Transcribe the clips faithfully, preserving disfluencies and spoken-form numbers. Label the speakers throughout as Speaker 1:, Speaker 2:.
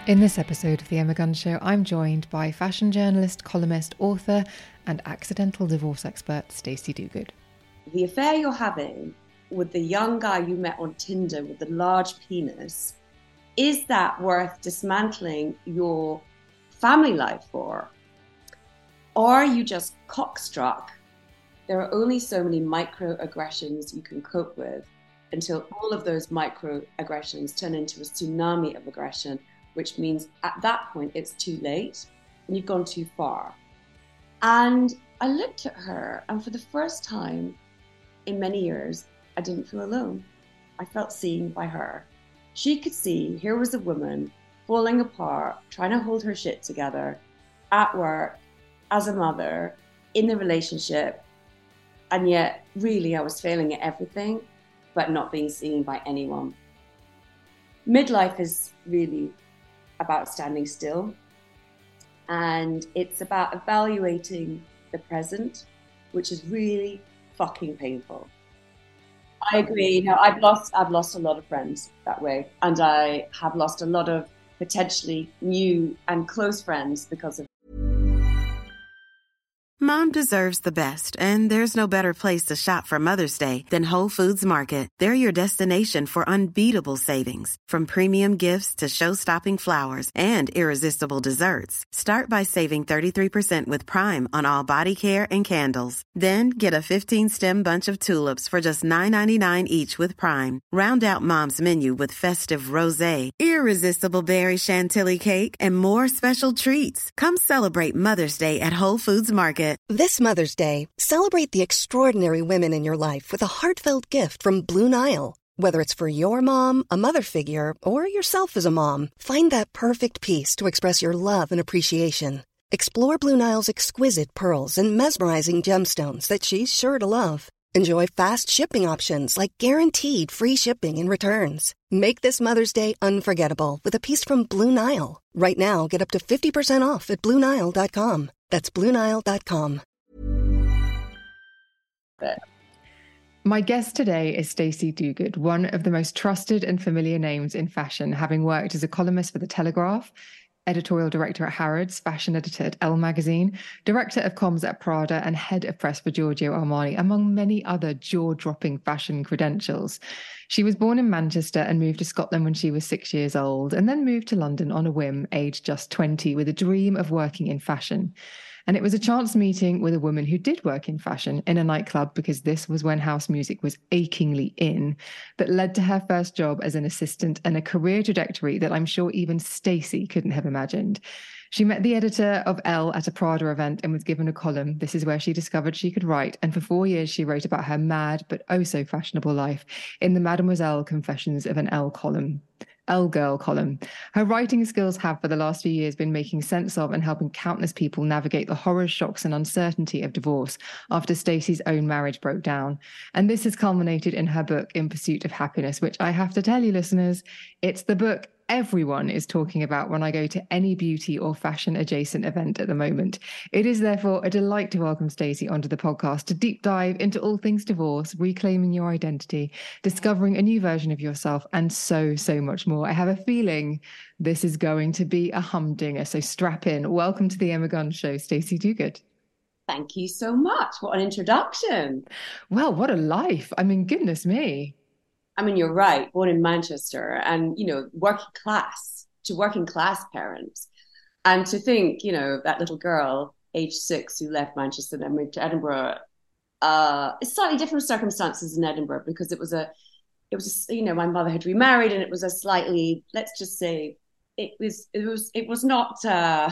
Speaker 1: In this episode of The Emma Gunn Show, I'm joined by fashion journalist, columnist, author, and accidental divorce expert Stacey Dogood.
Speaker 2: The affair you're having with the young guy you met on Tinder with the large penis, is that worth dismantling your family life for? Or are you just cockstruck? There are only so many microaggressions you can cope with until all of those microaggressions turn into a tsunami of aggression, which means at that point it's too late and you've gone too far. And I looked at her, and for the first time in many years, I didn't feel alone. I felt seen by her. She could see here was a woman falling apart, trying to hold her shit together at work, as a mother, in the relationship, and yet really I was failing at everything, but not being seen by anyone. Midlife is really about standing still, and it's about evaluating the present, which is really fucking painful. I agree. Now, I've lost I've lost a lot of friends that way, and I have lost a lot of potentially new and close friends because of.
Speaker 3: Mom deserves the best, and there's no better place to shop for Mother's Day than Whole Foods Market. They're your destination for unbeatable savings, from premium gifts to show-stopping flowers and irresistible desserts. Start by saving thirty-three percent with Prime on all body care and candles. Then get a fifteen-stem bunch of tulips for just nine ninety-nine each with Prime. Round out Mom's menu with festive rosé, irresistible berry chantilly cake, and more special treats. Come celebrate Mother's Day at Whole Foods Market.
Speaker 4: This Mother's Day, celebrate the extraordinary women in your life with a heartfelt gift from Blue Nile. Whether it's for your mom, a mother figure, or yourself as a mom, find that perfect piece to express your love and appreciation. Explore Blue Nile's exquisite pearls and mesmerizing gemstones that she's sure to love. Enjoy fast shipping options like guaranteed free shipping and returns. Make this Mother's Day unforgettable with a piece from Blue Nile. Right now, get up to fifty percent off at Blue Nile dot com. That's Blue Nile dot com.
Speaker 1: My guest today is Stacey Dogood, one of the most trusted and familiar names in fashion, having worked as a columnist for The Telegraph, editorial director at Harrods, fashion editor at Elle magazine, director of comms at Prada, and head of press for Giorgio Armani, among many other jaw-dropping fashion credentials. She was born in Manchester and moved to Scotland when she was six years old, and then moved to London on a whim, aged just twenty, with a dream of working in fashion. And it was a chance meeting with a woman who did work in fashion in a nightclub, because this was when house music was achingly in, that led to her first job as an assistant and a career trajectory that I'm sure even Stacey couldn't have imagined. She met the editor of Elle at a Prada event and was given a column. This is where she discovered she could write. And for four years, she wrote about her mad but oh so fashionable life in the Mademoiselle Confessions of an Elle column. Elle Girl column. Her writing skills have for the last few years been making sense of and helping countless people navigate the horrors, shocks and uncertainty of divorce after Stacey's own marriage broke down. And this has culminated in her book, In Pursuit of Happiness, which I have to tell you, listeners, it's the book everyone is talking about when I go to any beauty or fashion adjacent event at the moment. It is therefore a delight to welcome Stacey onto the podcast to deep dive into all things divorce, reclaiming your identity, discovering a new version of yourself, and so, so much more. I have a feeling this is going to be a humdinger, so strap in. Welcome to the Emma Gunn Show, Stacey Dogood.
Speaker 2: Thank you so much. What an introduction.
Speaker 1: Well, what a life. I mean, goodness me.
Speaker 2: I mean, you're right, born in Manchester and, you know, working class, to working class parents. And to think, you know, that little girl, age six, who left Manchester and moved to Edinburgh, uh, it's slightly different circumstances in Edinburgh, because it was a, it was, a, you know, my mother had remarried, and it was a slightly, let's just say, it was, it was, it was not, uh,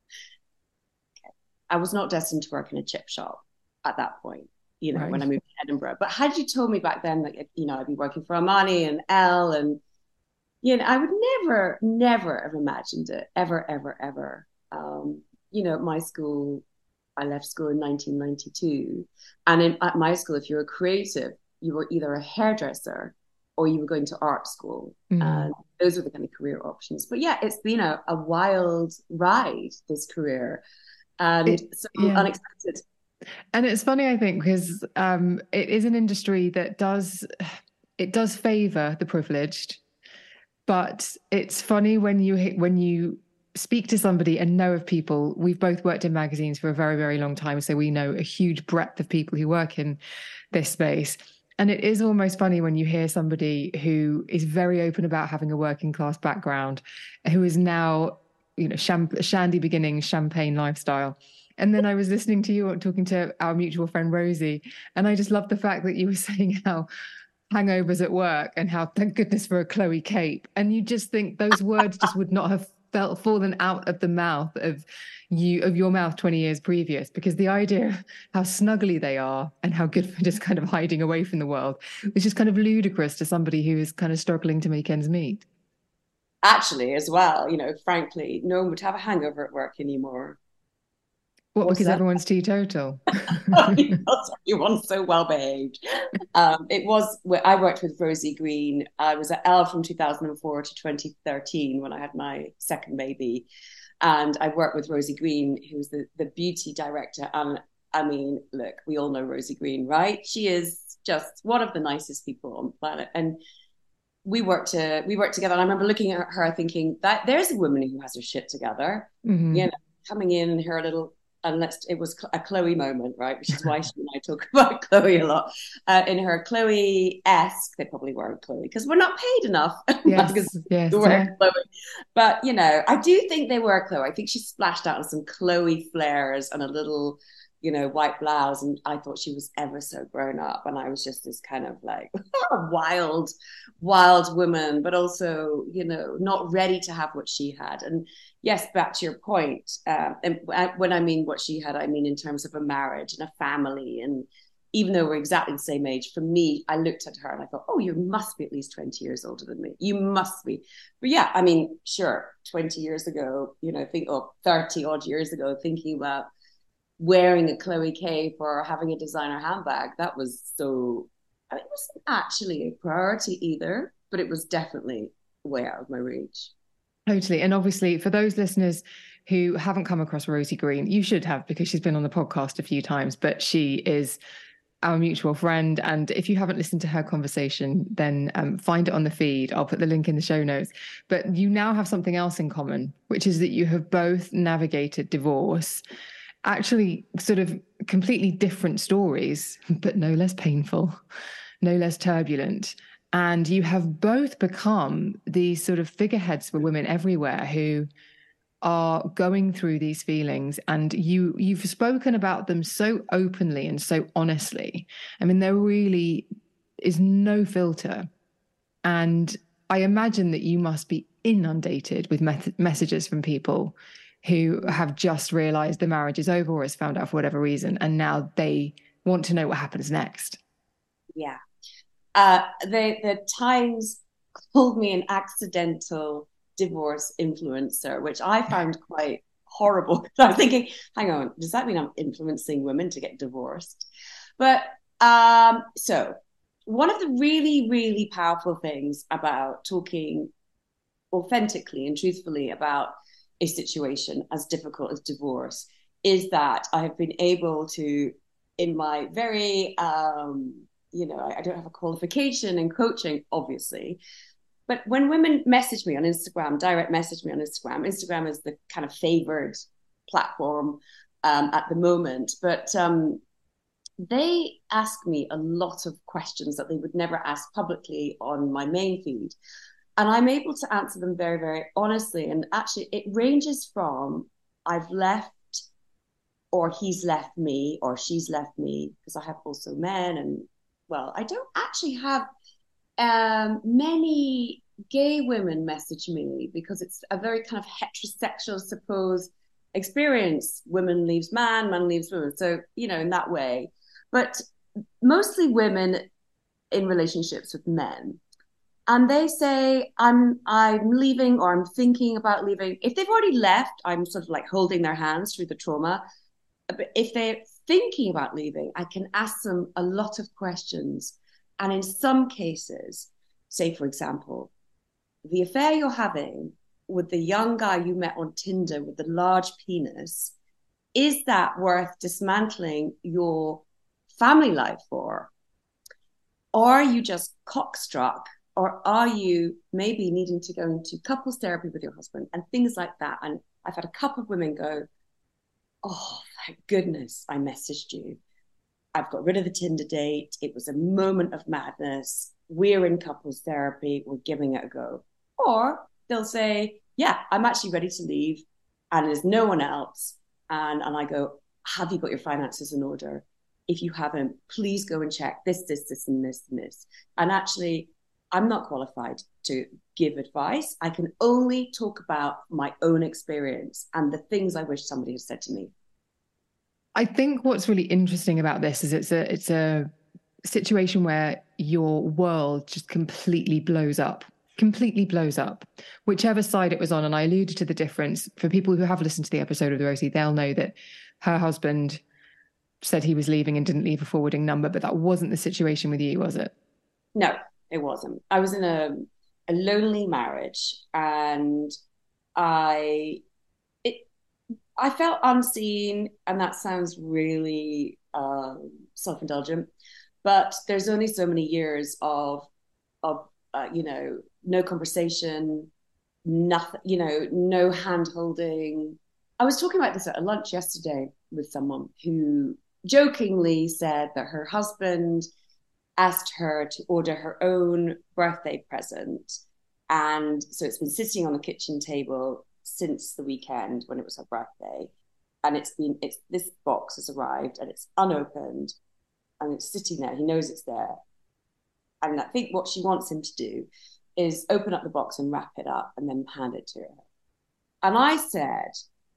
Speaker 2: I was not destined to work in a chip shop at that point. You know, right. When I moved to Edinburgh. But had you told me back then that, you know, I'd be working for Armani and Elle, and, you know, I would never, never have imagined it, ever, ever, ever. Um, you know, at my school, I left school in nineteen ninety-two. And in, at my school, if you were creative, you were either a hairdresser or you were going to art school. Mm. And those were the kind of career options. But yeah, it's been a, a wild ride, this career. And it, so yeah. unexpected.
Speaker 1: And it's funny, I think, because um, it is an industry that does, it does favour the privileged. But it's funny when you when you speak to somebody and know of people. We've both worked in magazines for a very, very long time, so we know a huge breadth of people who work in this space. And it is almost funny when you hear somebody who is very open about having a working class background, who is now, you know, champ- shandy beginnings, champagne lifestyle. And then I was listening to you talking to our mutual friend Rosie, and I just love the fact that you were saying how hangovers at work and how thank goodness for a Chloe cape. And you just think those words just would not have felt fallen out of the mouth of you of your mouth twenty years previous, because the idea of how snuggly they are and how good for just kind of hiding away from the world is just kind of ludicrous to somebody who is kind of struggling to make ends meet.
Speaker 2: Actually, as well, you know, frankly, no one would have a hangover at work anymore.
Speaker 1: What, What's because that? Everyone's teetotal?
Speaker 2: Everyone's so well behaved. Um, it was, I worked with Rosie Green. I was at Elle from two thousand four to twenty thirteen when I had my second baby. And I worked with Rosie Green, who's the, the beauty director. And I mean, look, we all know Rosie Green, right? She is just one of the nicest people on the planet. And we worked to, we worked together. And I remember looking at her thinking that there's a woman who has her shit together, mm-hmm. you know, coming in in her little, and let's, it was a Chloe moment, right? Which is why she and I talk about Chloe a lot. Uh, in her Chloe-esque, they probably weren't Chloe, because we're not paid enough.
Speaker 1: Yes, yes,
Speaker 2: yeah. Chloe. But, you know, I do think they were Chloe. I think she splashed out on some Chloe flares and a little, you know, white blouse. And I thought she was ever so grown up. And I was just this kind of like wild, wild woman, but also, you know, not ready to have what she had. And yes, back to your point. Um, and when I mean what she had, I mean in terms of a marriage and a family. And even though we're exactly the same age, for me, I looked at her and I thought, oh, you must be at least twenty years older than me. You must be. But yeah, I mean, sure, twenty years ago, you know, think, or thirty odd years ago, thinking about wearing a Chloe cape or having a designer handbag, that was so, I mean, it wasn't actually a priority either, but it was definitely way out of my reach.
Speaker 1: Totally. And obviously, for those listeners who haven't come across Rosie Green, you should have, because she's been on the podcast a few times, but she is our mutual friend. And if you haven't listened to her conversation, then um, find it on the feed. I'll put the link in the show notes. But you now have something else in common, which is that you have both navigated divorce, actually sort of completely different stories, but no less painful, no less turbulent. And you have both become these sort of figureheads for women everywhere who are going through these feelings. And you, you've spoken about them so openly and so honestly. I mean, there really is no filter. And I imagine that you must be inundated with me- messages from people who have just realized the marriage is over or has found out for whatever reason. And now they want to know what happens next.
Speaker 2: Yeah. Uh, the, the Times called me an accidental divorce influencer, which I found quite horrible. I was thinking, hang on, does that mean I'm influencing women to get divorced? But um, so one of the really, really powerful things about talking authentically and truthfully about a situation as difficult as divorce is that I have been able to, in my very, um, you know, I, I don't have a qualification in coaching, obviously, but when women message me on Instagram, direct message me on Instagram, Instagram is the kind of favored platform um, at the moment, but um, they ask me a lot of questions that they would never ask publicly on my main feed. And I'm able to answer them very, very honestly. And actually, it ranges from I've left, or he's left me, or she's left me, because I have also men. And, well, I don't actually have um, many gay women message me, because it's a very kind of heterosexual, suppose, experience. Women leaves man, man leaves woman. So, you know, in that way. But mostly women in relationships with men. And they say, I'm I'm leaving, or I'm thinking about leaving. If they've already left, I'm sort of like holding their hands through the trauma. But if they're thinking about leaving, I can ask them a lot of questions. And in some cases, say, for example, the affair you're having with the young guy you met on Tinder with the large penis, is that worth dismantling your family life for? Or are you just cockstruck Or are you maybe needing to go into couples therapy with your husband and things like that? And I've had a couple of women go, oh, thank goodness I messaged you. I've got rid of the Tinder date. It was a moment of madness. We're in couples therapy. We're giving it a go. Or they'll say, yeah, I'm actually ready to leave and there's no one else. And, and I go, have you got your finances in order? If you haven't, please go and check this, this, this, and this, and this. And actually, I'm not qualified to give advice. I can only talk about my own experience and the things I wish somebody had said to me.
Speaker 1: I think what's really interesting about this is it's a it's a situation where your world just completely blows up, completely blows up, whichever side it was on. And I alluded to the difference. For people who have listened to the episode of the Rosie, they'll know that her husband said he was leaving and didn't leave a forwarding number, but that wasn't the situation with you, was it?
Speaker 2: No, it wasn't. I was in a, a lonely marriage and I... I felt unseen, and that sounds really um, self-indulgent, but there's only so many years of, of uh, you know, no conversation, nothing, you know, no hand-holding. I was talking about this at a lunch yesterday with someone who jokingly said that her husband asked her to order her own birthday present, and so it's been sitting on the kitchen table since the weekend when it was her birthday, and it's been it's this box has arrived and it's unopened and it's sitting there. He knows it's there, and I think what she wants him to do is open up the box and wrap it up and then hand it to her. And I said,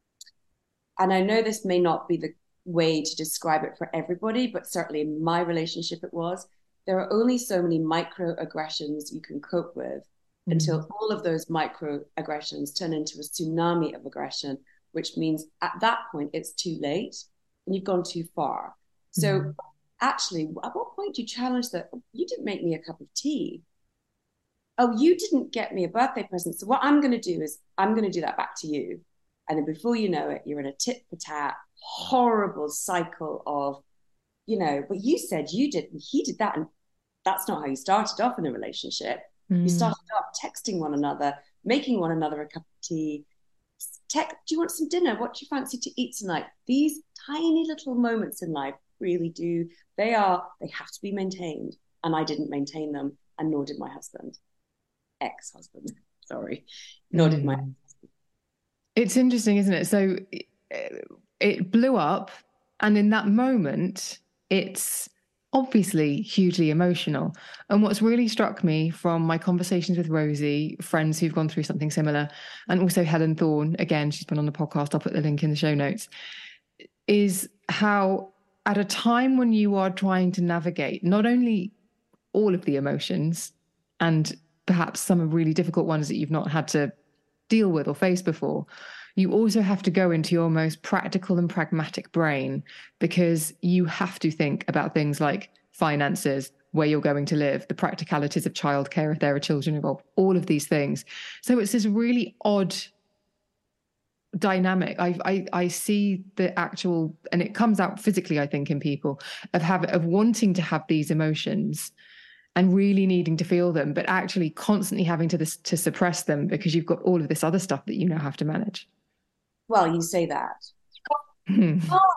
Speaker 2: and I know this may not be the way to describe it for everybody, but certainly in my relationship it was, there are only so many microaggressions you can cope with until all of those microaggressions turn into a tsunami of aggression, which means at that point it's too late and you've gone too far. So mm. actually, at what point do you challenge that? You didn't make me a cup of tea. Oh, you didn't get me a birthday present. So what I'm going to do is I'm going to do that back to you. And then before you know it, you're in a tit-for-tat, horrible cycle of, you know, but you said you did, and he did that. And that's not how you started off in a relationship. Mm. You started off texting one another, making one another a cup of tea. Text, do you want some dinner? What do you fancy to eat tonight? These tiny little moments in life really do, they are, they have to be maintained. And I didn't maintain them, and nor did my husband. Ex-husband, sorry. Nor mm. did my husband.
Speaker 1: It's interesting, isn't it? So it, it blew up, and in that moment, it's obviously hugely emotional. And what's really struck me from my conversations with Rosie, friends who've gone through something similar, and also Helen Thorne, again, she's been on the podcast, I'll put the link in the show notes, is how at a time when you are trying to navigate not only all of the emotions and perhaps some really difficult ones that you've not had to deal with or face before, you also have to go into your most practical and pragmatic brain, because you have to think about things like finances, where you're going to live, the practicalities of childcare if there are children involved, all of these things. So it's this really odd dynamic. I I, I see the actual, and it comes out physically, I think, in people, of have of wanting to have these emotions and really needing to feel them, but actually constantly having to this, to suppress them because you've got all of this other stuff that you now have to manage.
Speaker 2: Well, you say that. Oh,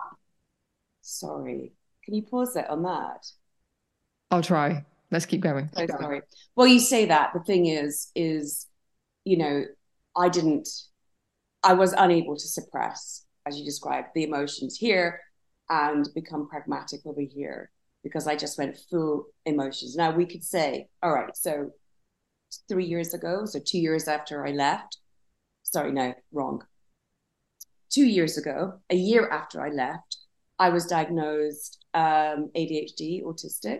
Speaker 2: sorry. Can you pause it on that?
Speaker 1: I'll try. Let's keep going.
Speaker 2: So sorry. Well, you say that. The thing is, is, you know, I didn't, I was unable to suppress, as you described, the emotions here and become pragmatic over here, because I just went full emotions. Now we could say, all right, so three years ago, so two years after I left, sorry, no, wrong. Two years ago, a year after I left, I was diagnosed um, A D H D, autistic.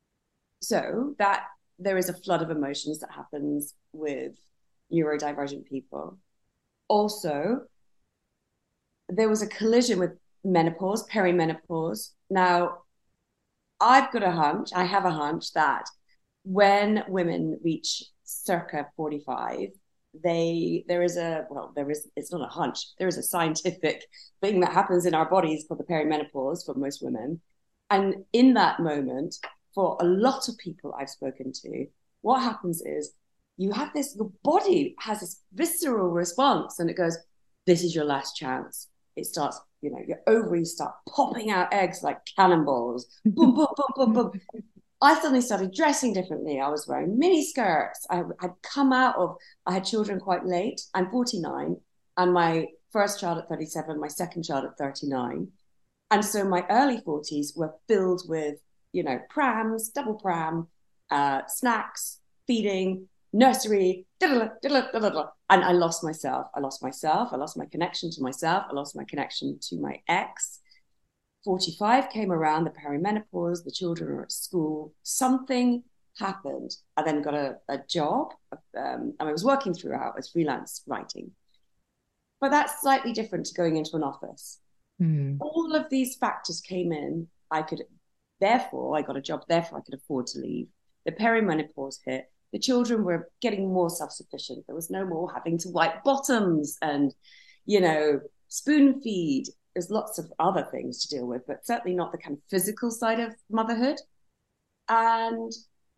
Speaker 2: So that there is a flood of emotions that happens with neurodivergent people. Also, there was a collision with menopause, perimenopause. Now, I've got a hunch, I have a hunch that when women reach circa forty-five, they there is a well there is it's not a hunch, there is a scientific thing that happens in our bodies called the perimenopause for most women. And in that moment, for a lot of people I've spoken to, what happens is you have this, your body has this visceral response and it goes, this is your last chance. It starts, you know, your ovaries start popping out eggs like cannonballs. Boom, boom, boom, boom, boom. I suddenly started dressing differently. I was wearing mini skirts. I had come out of, I had children quite late. I'm forty-nine, and my first child at thirty-seven, my second child at thirty-nine. And so my early forties were filled with, you know, prams, double pram, uh, snacks, feeding, nursery, diddle, diddle, diddle, diddle. And I lost myself. I lost myself. I lost my connection to myself. I lost my connection to my ex. forty-five came around, the perimenopause, the children are at school. Something happened. I then got a, a job, um, and I was working throughout as freelance writing. But that's slightly different to going into an office. Mm. All of these factors came in. I could, therefore, I got a job, therefore I could afford to leave. The perimenopause hit. The children were getting more self-sufficient. There was no more having to wipe bottoms and, you know, spoon feed. There's lots of other things to deal with, but certainly not the kind of physical side of motherhood. And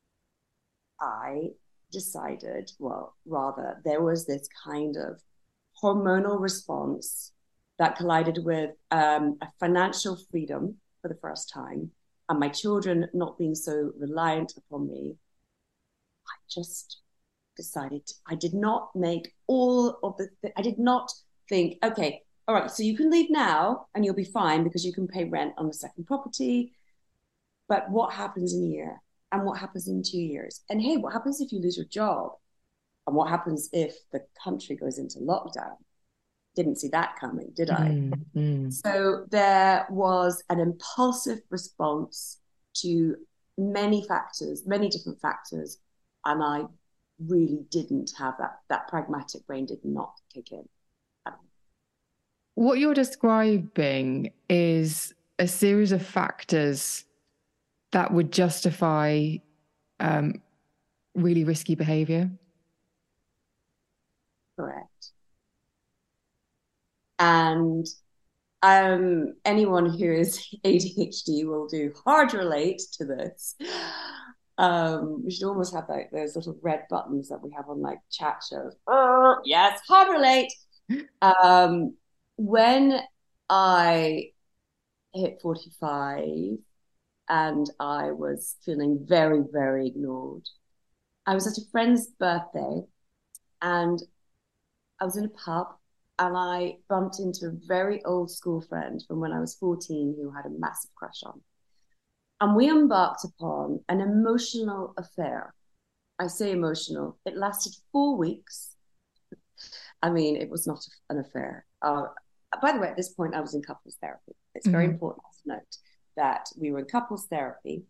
Speaker 2: I decided, well, rather, there was this kind of hormonal response that collided with um, a financial freedom for the first time, and my children not being so reliant upon me. I just decided I did not make all of the, th- I did not think, okay, all right, so you can leave now and you'll be fine because you can pay rent on the second property. But what happens in a year? And what happens in two years? And hey, what happens if you lose your job? And what happens if the country goes into lockdown? Didn't see that coming, did I? Mm, mm. So there was an impulsive response to many factors, many different factors. And I really didn't have that, that pragmatic brain did not kick in.
Speaker 1: What you're describing is a series of factors that would justify um, really risky behavior.
Speaker 2: Correct. And um, anyone who is A D H D will do hard relate to this. Um, we should almost have like those little red buttons that we have on like chat shows. Oh, yes, hard relate. Um, when I hit forty-five and I was feeling very, very ignored, I was at a friend's birthday and I was in a pub and I bumped into a very old school friend from when I was fourteen who had a massive crush on. And we embarked upon an emotional affair. I say emotional. It lasted four weeks. I mean, it was not an affair. Uh, by the way, at this point, I was in couples therapy. It's very mm-hmm. important to note that we were in couples therapy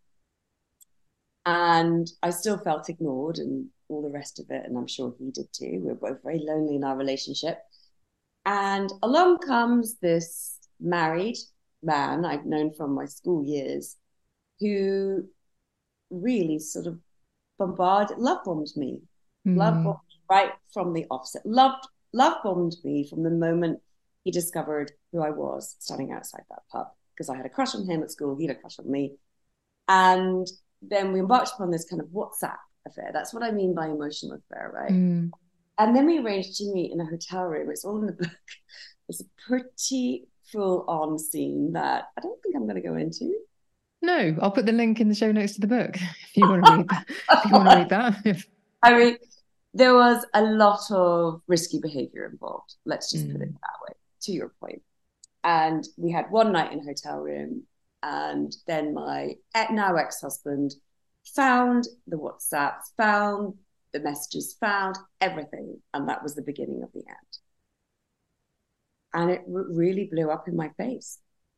Speaker 2: and I still felt ignored and all the rest of it. And I'm sure he did too. We were both very lonely in our relationship. And along comes this married man I've known from my school years who really sort of bombarded, love bombed me, mm. love bombed me right from the offset, loved, love bombed me from the moment he discovered who I was standing outside that pub, because I had a crush on him at school, he had a crush on me. And then we embarked upon this kind of WhatsApp affair. That's what I mean by emotional affair, right? Mm. And then we arranged to meet in a hotel room. It's all in the book. It's a pretty full-on scene that I don't think I'm going to go into.
Speaker 1: No, I'll put the link in the show notes to the book if you want to read that. If you want to read that.
Speaker 2: I mean, there was a lot of risky behavior involved. Let's just mm. put it that way, to your point. And we had one night in a hotel room, and then my now ex-husband found the WhatsApps, found the messages, found everything. And that was the beginning of the end. And it r- really blew up in my face.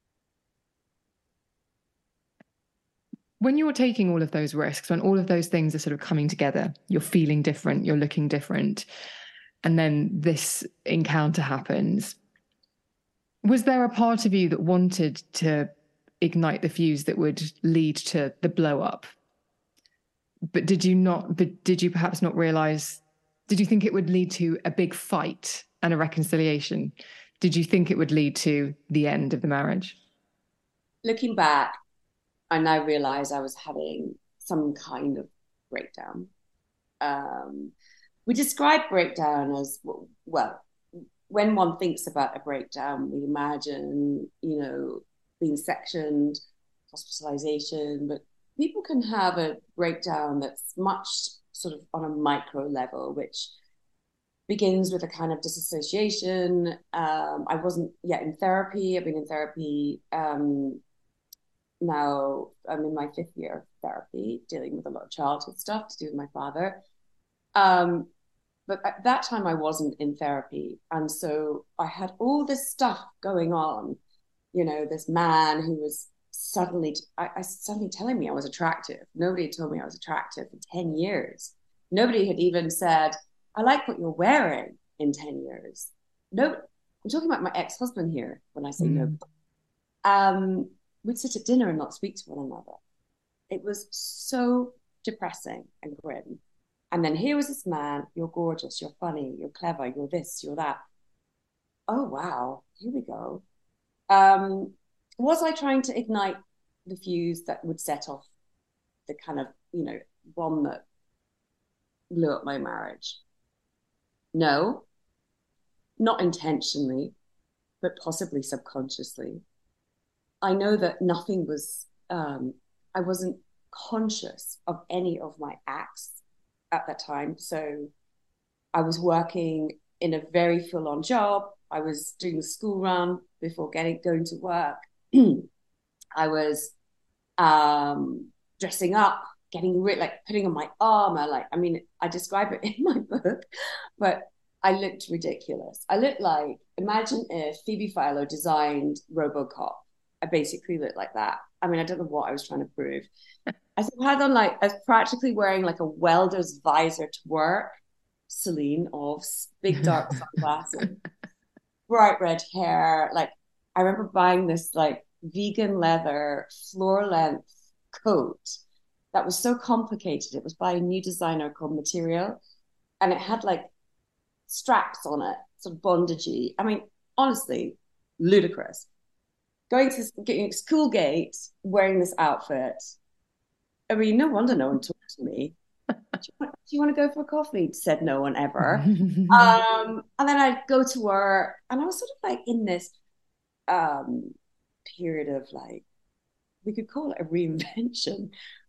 Speaker 1: When you're taking all of those risks, when all of those things are sort of coming together, you're feeling different, you're looking different, and then this encounter happens, was there a part of you that wanted to ignite the fuse that would lead to the blow up? But did you not, but did you perhaps not realize, did you think it would lead to a big fight and a reconciliation? Did you think it would lead to the end of the marriage?
Speaker 2: Looking back, I now realize I was having some kind of breakdown. Um, we describe breakdown as, well, when one thinks about a breakdown, we imagine, you know, being sectioned, hospitalization, but people can have a breakdown that's much sort of on a micro level, which begins with a kind of disassociation. Um, I wasn't yet in therapy. I've been in therapy um, now. I'm in my fifth year of therapy, dealing with a lot of childhood stuff to do with my father. Um, but at that time, I wasn't in therapy. And so I had all this stuff going on. You know, this man who was suddenly, I, I suddenly telling me I was attractive. Nobody had told me I was attractive for ten years. Nobody had even said, I like what you're wearing in ten years. No, I'm talking about my ex-husband here when I say mm. no. Um, we'd sit at dinner and not speak to one another. It was so depressing and grim. And then here was this man, you're gorgeous, you're funny, you're clever, you're this, you're that. Oh, wow, here we go. Um, was I trying to ignite the fuse that would set off the kind of, you know, bomb that blew up my marriage? No, not intentionally, but possibly subconsciously. I know that nothing was, um, I wasn't conscious of any of my acts at that time. So I was working in a very full-on job. I was doing the school run before getting going to work. I was um, dressing up, getting re- like putting on my armor. Like, I mean, I describe it in my book, but I looked ridiculous. I looked like, imagine if Phoebe Philo designed RoboCop. I basically looked like that. I mean, I don't know what I was trying to prove. I had on like, I was practically wearing like a welder's visor to work. Celine of big dark sunglasses, bright red hair. Like, I remember buying this like vegan leather floor length coat that was so complicated. It was by a new designer called Material, and it had like straps on it, sort of bondagey. I mean, honestly, ludicrous. Going to getting school gate wearing this outfit. I mean, no wonder no one talked to me. Do you, want, do you want to go for a coffee? Said no one ever. um, and then I'd go to work, and I was sort of like in this um, period of like, we could call it a reinvention.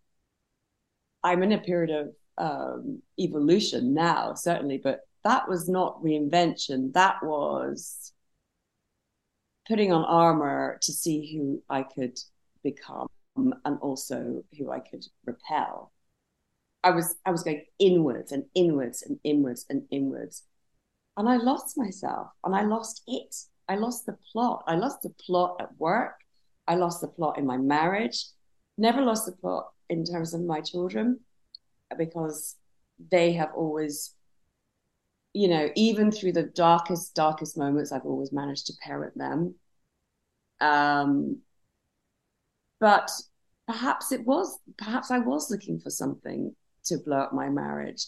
Speaker 2: I'm in a period of um, evolution now, certainly, but that was not reinvention. That was putting on armor to see who I could become and also who I could repel. I was I was going inwards and inwards and inwards and inwards. And I lost myself, and I lost it. I lost the plot. I lost the plot at work. I lost the plot in my marriage. Never lost the plot in terms of my children, because they have always, you know, even through the darkest, darkest moments, I've always managed to parent them. Um, but perhaps it was, perhaps I was looking for something to blow up my marriage,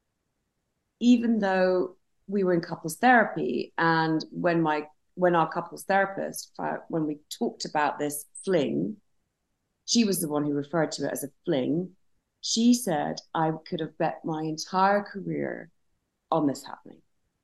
Speaker 2: even though we were in couples therapy. And when my, when our couples therapist, when we talked about this fling, she was the one who referred to it as a fling. She said, I could have bet my entire career on this happening.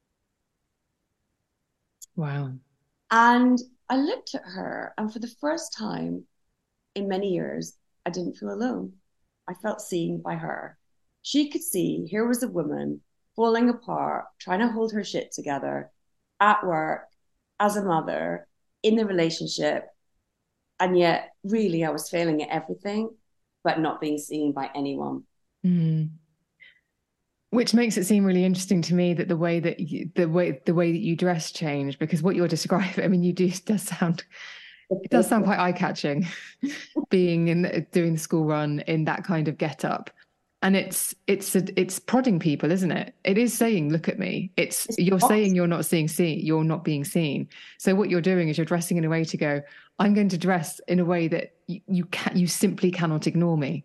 Speaker 1: Wow.
Speaker 2: And I looked at her, and for the first time in many years, I didn't feel alone. I felt seen by her. She could see here was a woman falling apart, trying to hold her shit together at work, as a mother, in the relationship. And yet, really, I was failing at everything, but not being seen by anyone.
Speaker 1: Mm. Which makes it seem really interesting to me that the way that you, the way the way that you dress changed, because what you're describing, I mean, you do does sound it does sound quite eye-catching, being in doing the school run in that kind of get-up. And it's it's a, it's prodding people, isn't it? It is saying, "Look at me." It's, it's you're awesome. Saying you're not seeing seen, you're not being seen. So what you're doing is you're dressing in a way to go, "I'm going to dress in a way that you, you can you simply cannot ignore me."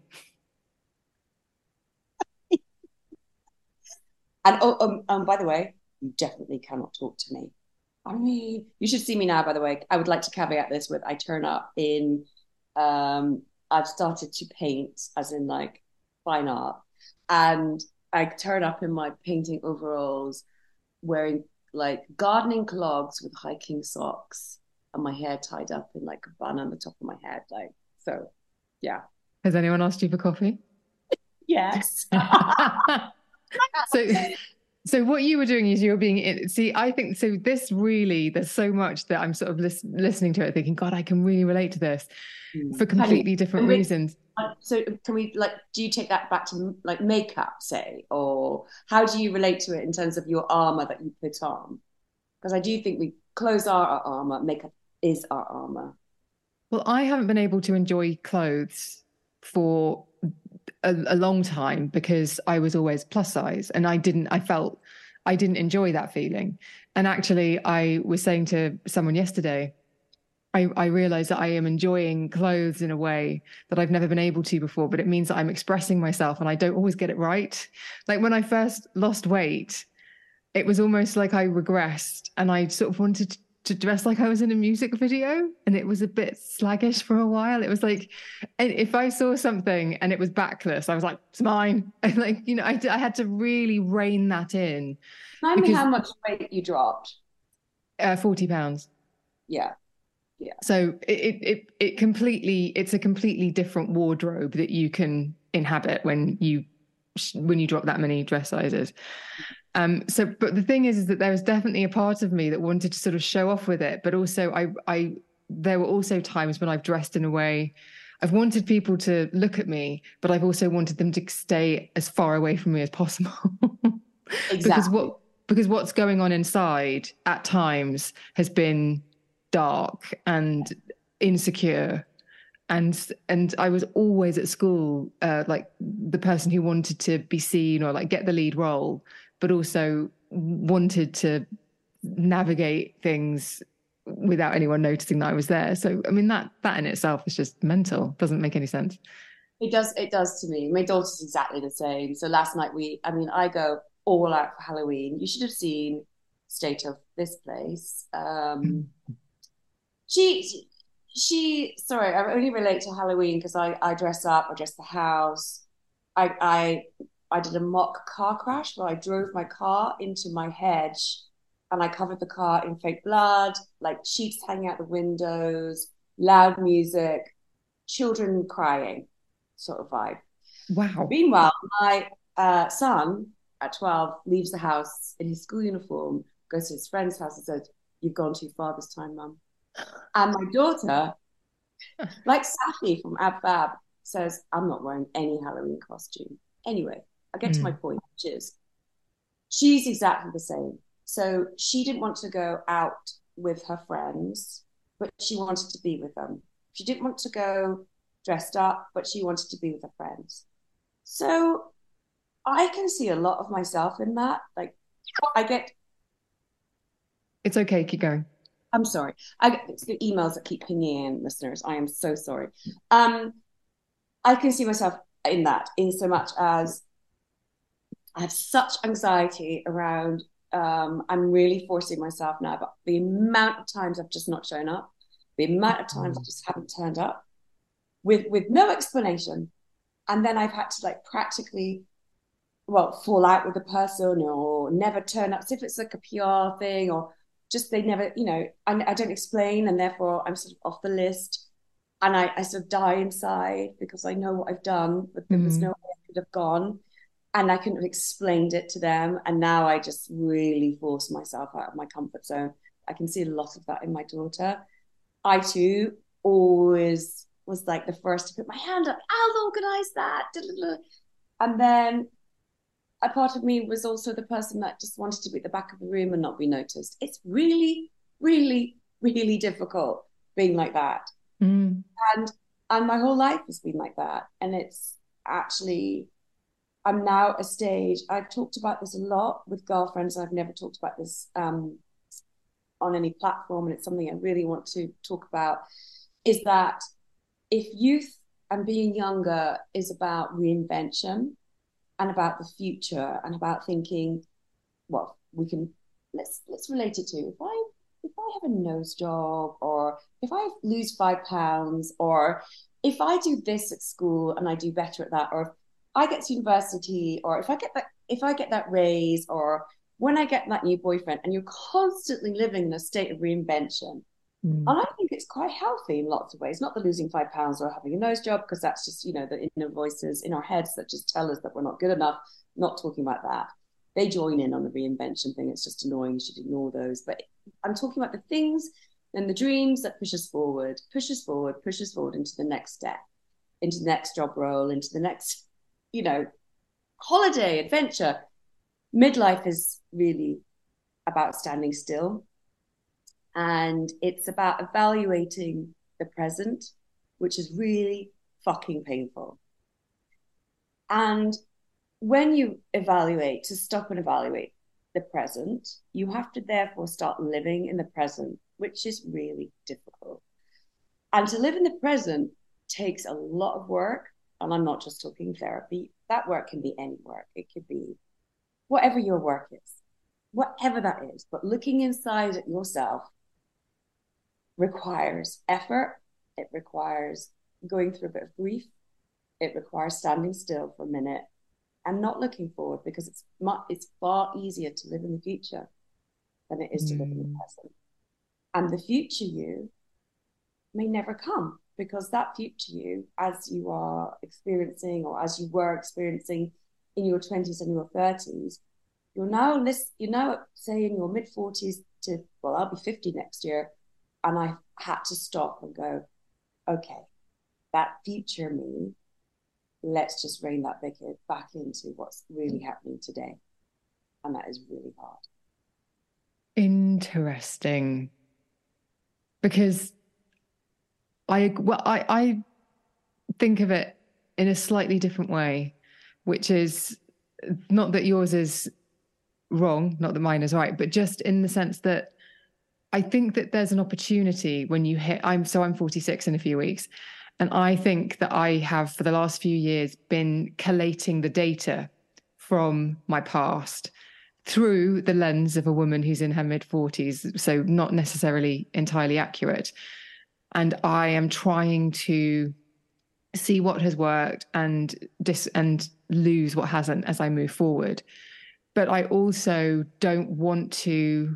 Speaker 2: And oh, um, um, by the way, you definitely cannot talk to me. I mean, you should see me now. By the way, I would like to caveat this with I turn up in. Um, I've started to paint, as in like fine art, and I turn up in my painting overalls, wearing like gardening clogs with hiking socks, and my hair tied up in like a bun on the top of my head. Like, so, yeah.
Speaker 1: Has anyone asked you for coffee?
Speaker 2: Yes.
Speaker 1: so, so what you were doing is you were being, see, I think, so this really, there's so much that I'm sort of lis- listening to it thinking, God, I can really relate to this mm. for completely different we, reasons.
Speaker 2: So can we, like, do you take that back to like makeup, say, or how do you relate to it in terms of your armor that you put on? Because I do think we clothes are our armor, makeup is our armor.
Speaker 1: Well, I haven't been able to enjoy clothes for a, a long time because I was always plus size, and I didn't, I felt I didn't enjoy that feeling. And actually, I was saying to someone yesterday, I, I realized that I am enjoying clothes in a way that I've never been able to before, but it means that I'm expressing myself and I don't always get it right. Like when I first lost weight, it was almost like I regressed and I sort of wanted to dress like I was in a music video, and it was a bit slaggish for a while. It was like, and if I saw something and it was backless, I was like, it's mine. And like, you know, I, I had to really rein that in.
Speaker 2: Remind me how much weight you dropped.
Speaker 1: Uh, forty pounds.
Speaker 2: Yeah. Yeah.
Speaker 1: So it, it, it completely, it's a completely different wardrobe that you can inhabit when you, when you drop that many dress sizes. Um, so, but the thing is, is that there was definitely a part of me that wanted to sort of show off with it, but also I, I, there were also times when I've dressed in a way, I've wanted people to look at me, but I've also wanted them to stay as far away from me as possible.
Speaker 2: Exactly.
Speaker 1: because what, because what's going on inside at times has been dark and insecure. And and I was always at school, uh, like the person who wanted to be seen or like get the lead role, but also wanted to navigate things without anyone noticing that I was there. So, I mean, that that in itself is just mental. Doesn't make any sense.
Speaker 2: It does. It does to me. My daughter's exactly the same. So last night we, I mean, I go all out for Halloween. You should have seen state of this place. Um, she, she She, sorry, I only relate to Halloween because I, I dress up, I dress the house. I, I, I did a mock car crash where I drove my car into my hedge and I covered the car in fake blood, like sheets hanging out the windows, loud music, children crying, sort of vibe.
Speaker 1: Wow.
Speaker 2: Meanwhile, my uh, son at twelve leaves the house in his school uniform, goes to his friend's house and says, "You've gone too far this time, Mum." And my daughter, like Safi from Ab Fab, says, "I'm not wearing any Halloween costume." Anyway, I get mm. to my point, which is she's exactly the same. So she didn't want to go out with her friends, but she wanted to be with them. She didn't want to go dressed up, but she wanted to be with her friends. So I can see a lot of myself in that. Like, I get...
Speaker 1: It's okay, keep going.
Speaker 2: I'm sorry. I get the emails that keep pinging in, listeners. I am so sorry. Um, I can see myself in that, in so much as I have such anxiety around, um, I'm really forcing myself now, but the amount of times I've just not shown up, the amount of times I just haven't turned up with, with no explanation. And then I've had to like practically, well, fall out with the person or never turn up. So if it's like a P R thing or just they never, you know, I, I don't explain and therefore I'm sort of off the list and I, I sort of die inside because I know what I've done, but there mm. was no way I could have gone and I couldn't have explained it to them. And now I just really force myself out of my comfort zone. I can see a lot of that in my daughter. I too always was like the first to put my hand up, I'll organize that. And then a part of me was also the person that just wanted to be at the back of the room and not be noticed. It's really, really, really difficult being like that. Mm. And and my whole life has been like that. And it's actually, I'm now at a stage, I've talked about this a lot with girlfriends. I've never talked about this um, on any platform. And it's something I really want to talk about, is that if youth and being younger is about reinvention, and about the future and about thinking, well, we can, let's let's relate it to, if I if I have a nose job or if I lose five pounds or if I do this at school and I do better at that, or I get to university, or if I get that, if I get that raise, or when I get that new boyfriend, and you're constantly living in a state of reinvention.
Speaker 1: Mm.
Speaker 2: And I think it's quite healthy in lots of ways, not the losing five pounds or having a nose job, because that's just, you know, the inner voices in our heads that just tell us that we're not good enough. Not talking about that. They join in on the reinvention thing. It's just annoying. You should ignore those. But I'm talking about the things and the dreams that push us forward, push us forward, push us forward into the next step, into the next job role, into the next, you know, holiday, adventure. Midlife is really about standing still. And it's about evaluating the present, which is really fucking painful. And when you evaluate, to stop and evaluate the present, you have to therefore start living in the present, which is really difficult. And to live in the present takes a lot of work. And I'm not just talking therapy. That work can be any work. It could be whatever your work is, whatever that is. But looking inside at yourself requires effort. It requires going through a bit of grief. It requires standing still for a minute and not looking forward, because it's much, it's far easier to live in the future than it is to mm. live in the present. And the future you may never come, because that future you, as you are experiencing, or as you were experiencing in your twenties and your thirties, you're now list, you're now say in your mid forties to, well, I'll be fifty next year, and I had to stop and go, okay, that future me, let's just rein that back into what's really happening today. And that is really hard.
Speaker 1: Interesting. Because I, well, I, I think of it in a slightly different way, which is not that yours is wrong, not that mine is right, but just in the sense that I think that there's an opportunity when you hit, I'm so I'm forty-six in a few weeks. And I think that I have, for the last few years, been collating the data from my past through the lens of a woman who's in her mid forties. So not necessarily entirely accurate. And I am trying to see what has worked and dis- and lose what hasn't as I move forward. But I also don't want to,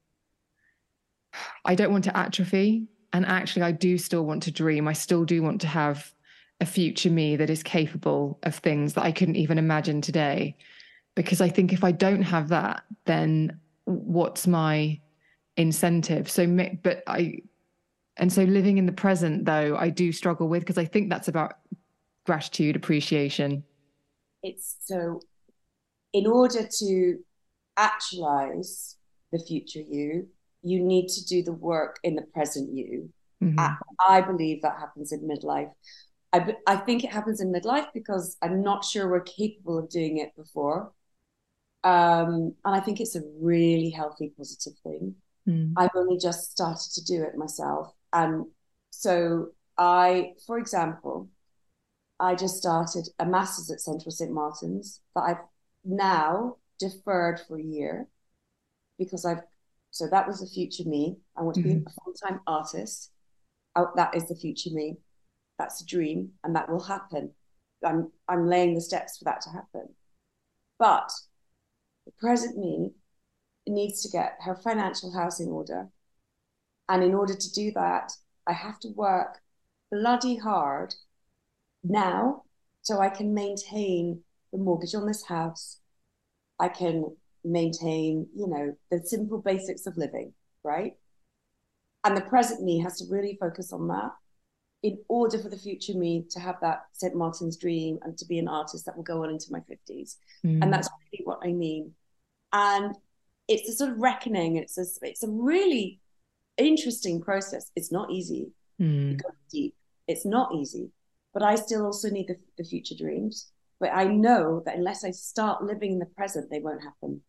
Speaker 1: I don't want to atrophy. And actually, I do still want to dream. I still do want to have a future me that is capable of things that I couldn't even imagine today. Because I think if I don't have that, then what's my incentive? So, but I, and so living in the present, though, I do struggle with, because I think that's about gratitude, appreciation.
Speaker 2: It's so, in order to actualize the future you, you need to do the work in the present you. Mm-hmm. I, I believe that happens in midlife. I, I think it happens in midlife because I'm not sure we're capable of doing it before. Um, and I think it's a really healthy, positive thing. Mm. I've only just started to do it myself. And so I, for example, I just started a master's at Central Saint Martin's that I've now deferred for a year because I've So that was the future me. I want to mm-hmm. be a full-time artist. I, that is the future me. That's a dream, and that will happen. I'm I'm laying the steps for that to happen. But the present me needs to get her financial house in order. And in order to do that, I have to work bloody hard now so I can maintain the mortgage on this house. I can maintain, you know, the simple basics of living, right? And the present me has to really focus on that in order for the future me to have that Saint Martin's dream and to be an artist that will go on into my fifties. Mm. And that's really what I mean. And it's a sort of reckoning. It's a, it's a really interesting process. It's not easy. Mm. It goes deep. It's not easy. But I still also need the, the future dreams. But I know that unless I start living in the present, they won't happen.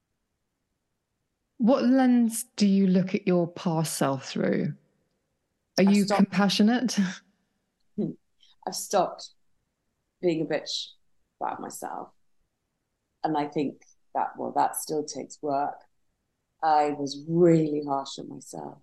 Speaker 1: What lens do you look at your past self through? Are I've you stopped, compassionate?
Speaker 2: I've stopped being a bitch about myself. And I think that, well, that still takes work. I was really harsh on myself.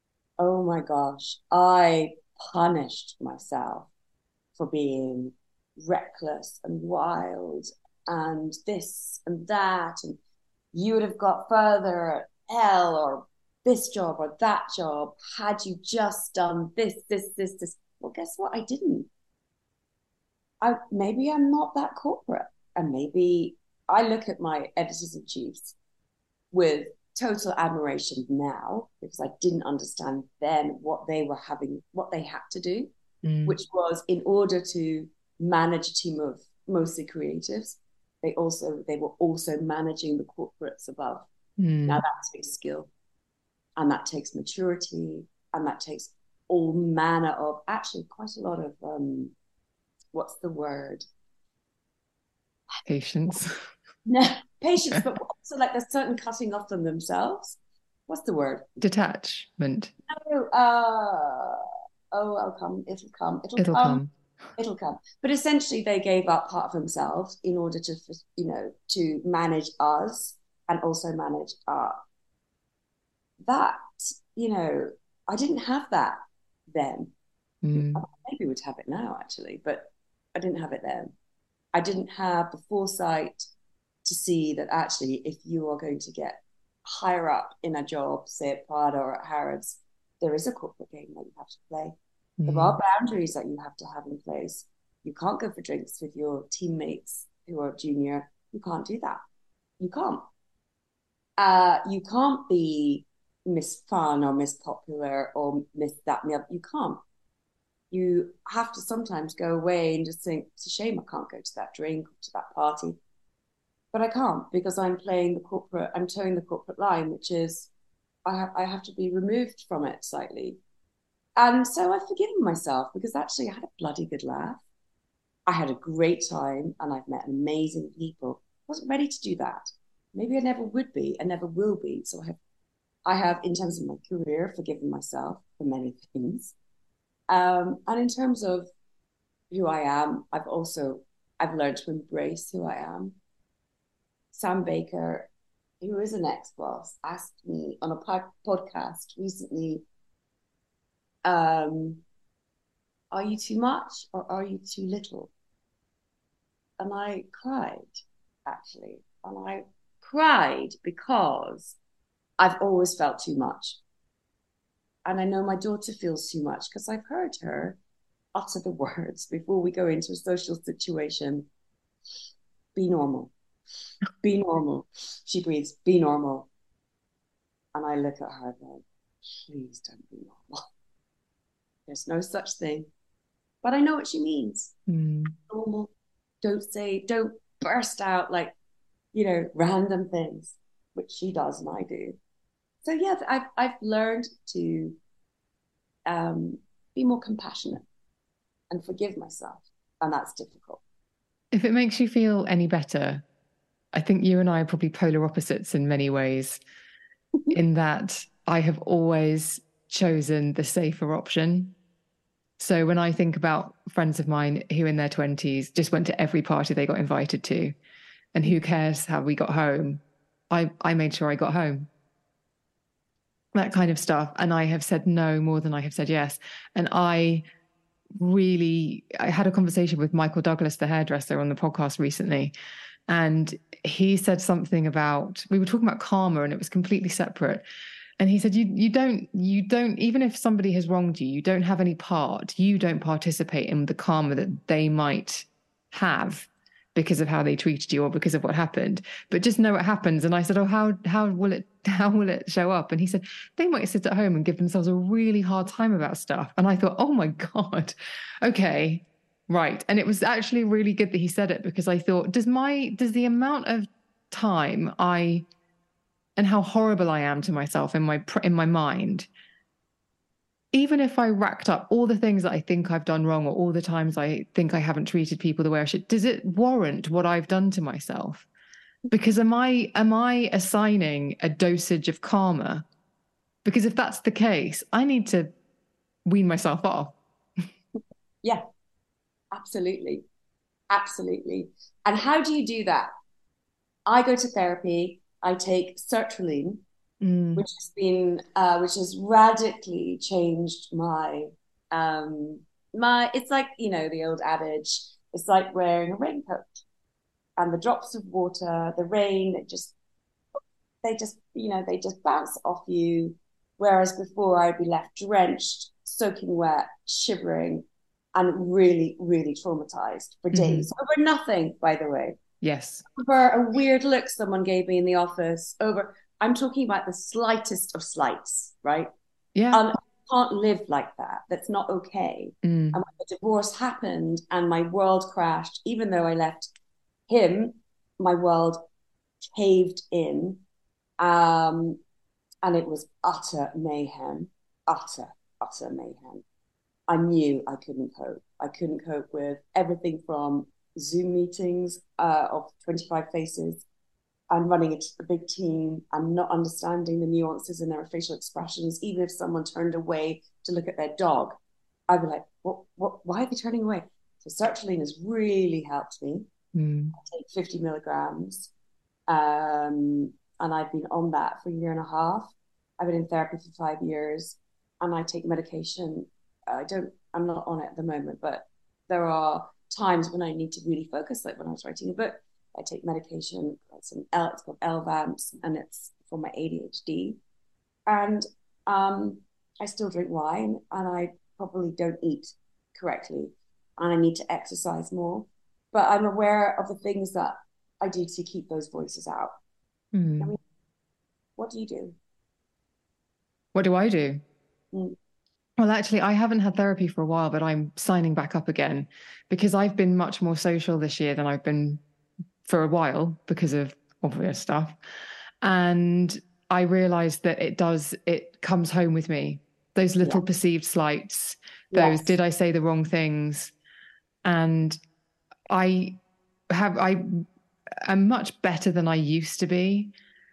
Speaker 2: Oh my gosh. I punished myself for being reckless and wild and this and that, and you would have got further at L or this job or that job had you just done this, this, this, this. Well, guess what? I didn't. I maybe I'm not that corporate, and maybe I look at my editors in chiefs with total admiration now, because I didn't understand then what they were having, what they had to do, mm. which was, in order to manage a team of mostly creatives, they also they were also managing the corporates above. Mm. Now that takes skill, and that takes maturity, and that takes all manner of, actually quite a lot of um what's the word?
Speaker 1: Patience.
Speaker 2: No, patience, but also like there's certain cutting off them themselves. What's the word?
Speaker 1: Detachment.
Speaker 2: No, uh, oh, I'll come. It'll come. It'll,
Speaker 1: it'll
Speaker 2: come.
Speaker 1: come.
Speaker 2: It'll come. But essentially, they gave up part of themselves in order to, you know, to manage us and also manage art. That, you know, I didn't have that then. Mm. I maybe would have it now, actually, but I didn't have it then. I didn't have the foresight to see that actually, if you are going to get higher up in a job, say at Prada or at Harrods, there is a corporate game that you have to play. Mm. There are boundaries that you have to have in place. You can't go for drinks with your teammates who are junior. You can't do that. You can't. Uh, you can't be Miss Fun or Miss Popular or Miss that and the other. You can't. You have to sometimes go away and just think, it's a shame I can't go to that drink or to that party. But I can't, because I'm playing the corporate, I'm towing the corporate line, which is I have I have to be removed from it slightly. And so I've forgiven myself, because actually I had a bloody good laugh. I had a great time, and I've met amazing people. I wasn't ready to do that. Maybe I never would be, I never will be. So I have, I have, in terms of my career, forgiven myself for many things. Um, and in terms of who I am, I've also, I've learned to embrace who I am. Sam Baker, who is an ex-boss, asked me on a pod- podcast recently, um, are you too much or are you too little? And I cried, actually. And I cried because I've always felt too much. And I know my daughter feels too much, because I've heard her utter the words before we go into a social situation. Be normal. Be normal. She breathes, be normal. And I look at her going, please don't be normal. There's no such thing. But I know what she means. Mm. Normal. Don't say, don't burst out like, you know, random things, which she does and I do. So yeah, I've, I've learned to um, be more compassionate and forgive myself. And that's difficult.
Speaker 1: If it makes you feel any better, I think you and I are probably polar opposites in many ways, in that I have always chosen the safer option. So when I think about friends of mine who in their twenties just went to every party they got invited to, and who cares how we got home, I, I made sure I got home. That kind of stuff. And I have said no more than I have said yes. And I really, I had a conversation with Michael Douglas, the hairdresser, on the podcast recently. And he said something about, we were talking about karma, and it was completely separate. And he said, you you don't, you don't, even if somebody has wronged you, you don't have any part, you don't participate in the karma that they might have because of how they treated you or because of what happened. But just know it happens. And I said, oh, how how will it how will it show up? And he said, they might sit at home and give themselves a really hard time about stuff. And I thought, oh my God, okay. Right. And it was actually really good that he said it, because I thought, does my, does the amount of time I, and how horrible I am to myself in my, in my mind, even if I racked up all the things that I think I've done wrong, or all the times I think I haven't treated people the way I should, does it warrant what I've done to myself? Because am I, am I assigning a dosage of karma? Because if that's the case, I need to wean myself off.
Speaker 2: Yeah. Absolutely. Absolutely. And how do you do that? I go to therapy. I take sertraline, mm. which has been, uh, which has radically changed my, um, my, it's like, you know, the old adage, It's like wearing a raincoat, and the drops of water, the rain, it just, they just, you know, they just bounce off you. Whereas before I'd be left drenched, soaking wet, shivering, and really, really traumatized for days. Mm-hmm. Over nothing, by the way.
Speaker 1: Yes.
Speaker 2: Over a weird look someone gave me in the office, over, I'm talking about the slightest of slights, right?
Speaker 1: Yeah.
Speaker 2: Um, can't live like that. That's not okay. Mm. And when the divorce happened and my world crashed, even though I left him, my world caved in. Um, and it was utter mayhem, utter, utter mayhem. I knew I couldn't cope. I couldn't cope with everything from Zoom meetings uh, of twenty-five faces and running a, a big team and not understanding the nuances in their facial expressions. Even if someone turned away to look at their dog, I'd be like, what, what, why are they turning away? So sertraline has really helped me. Mm. I take fifty milligrams. Um, and I've been on that for a year and a half. I've been in therapy for five years and I take medication. I don't, I'm not on it at the moment, but there are times when I need to really focus, like when I was writing a book. I take medication, it's, an L, it's called Elvamps, and it's for my A D H D. And um, I still drink wine, and I probably don't eat correctly, and I need to exercise more. But I'm aware of the things that I do to keep those voices out. Mm. I mean, what do you do?
Speaker 1: What do I do? Mm. Well, actually, I haven't had therapy for a while, but I'm signing back up again because I've been much more social this year than I've been for a while because of obvious stuff. And I realized that it does, it comes home with me. Those little yeah. perceived slights, those, yes. did I say the wrong things? And I have, I am much better than I used to be.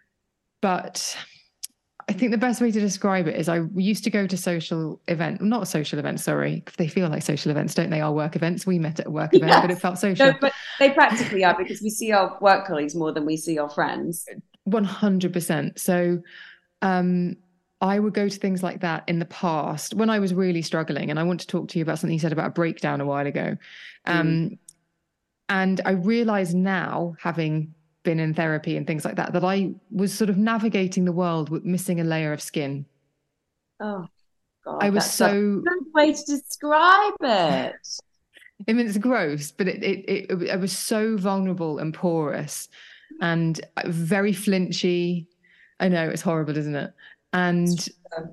Speaker 1: But I think the best way to describe it is I used to go to social event, not social events, sorry. They feel like social events, don't they? Our work events. We met at a work event, yes. but it felt social.
Speaker 2: No, but they practically are because we see our work colleagues more than we see our friends.
Speaker 1: one hundred percent. So um, I would go to things like that in the past when I was really struggling. And I want to talk to you about something you said about a breakdown a while ago. Um, mm. And I realize now, having been in therapy and things like that, that I was sort of navigating the world with missing a layer of skin.
Speaker 2: Oh, God.
Speaker 1: I was
Speaker 2: that's
Speaker 1: so...
Speaker 2: a good way to describe it.
Speaker 1: I mean, it's gross, but it, it, it, I was so vulnerable and porous and very flinchy. I know, it's horrible, isn't it? And...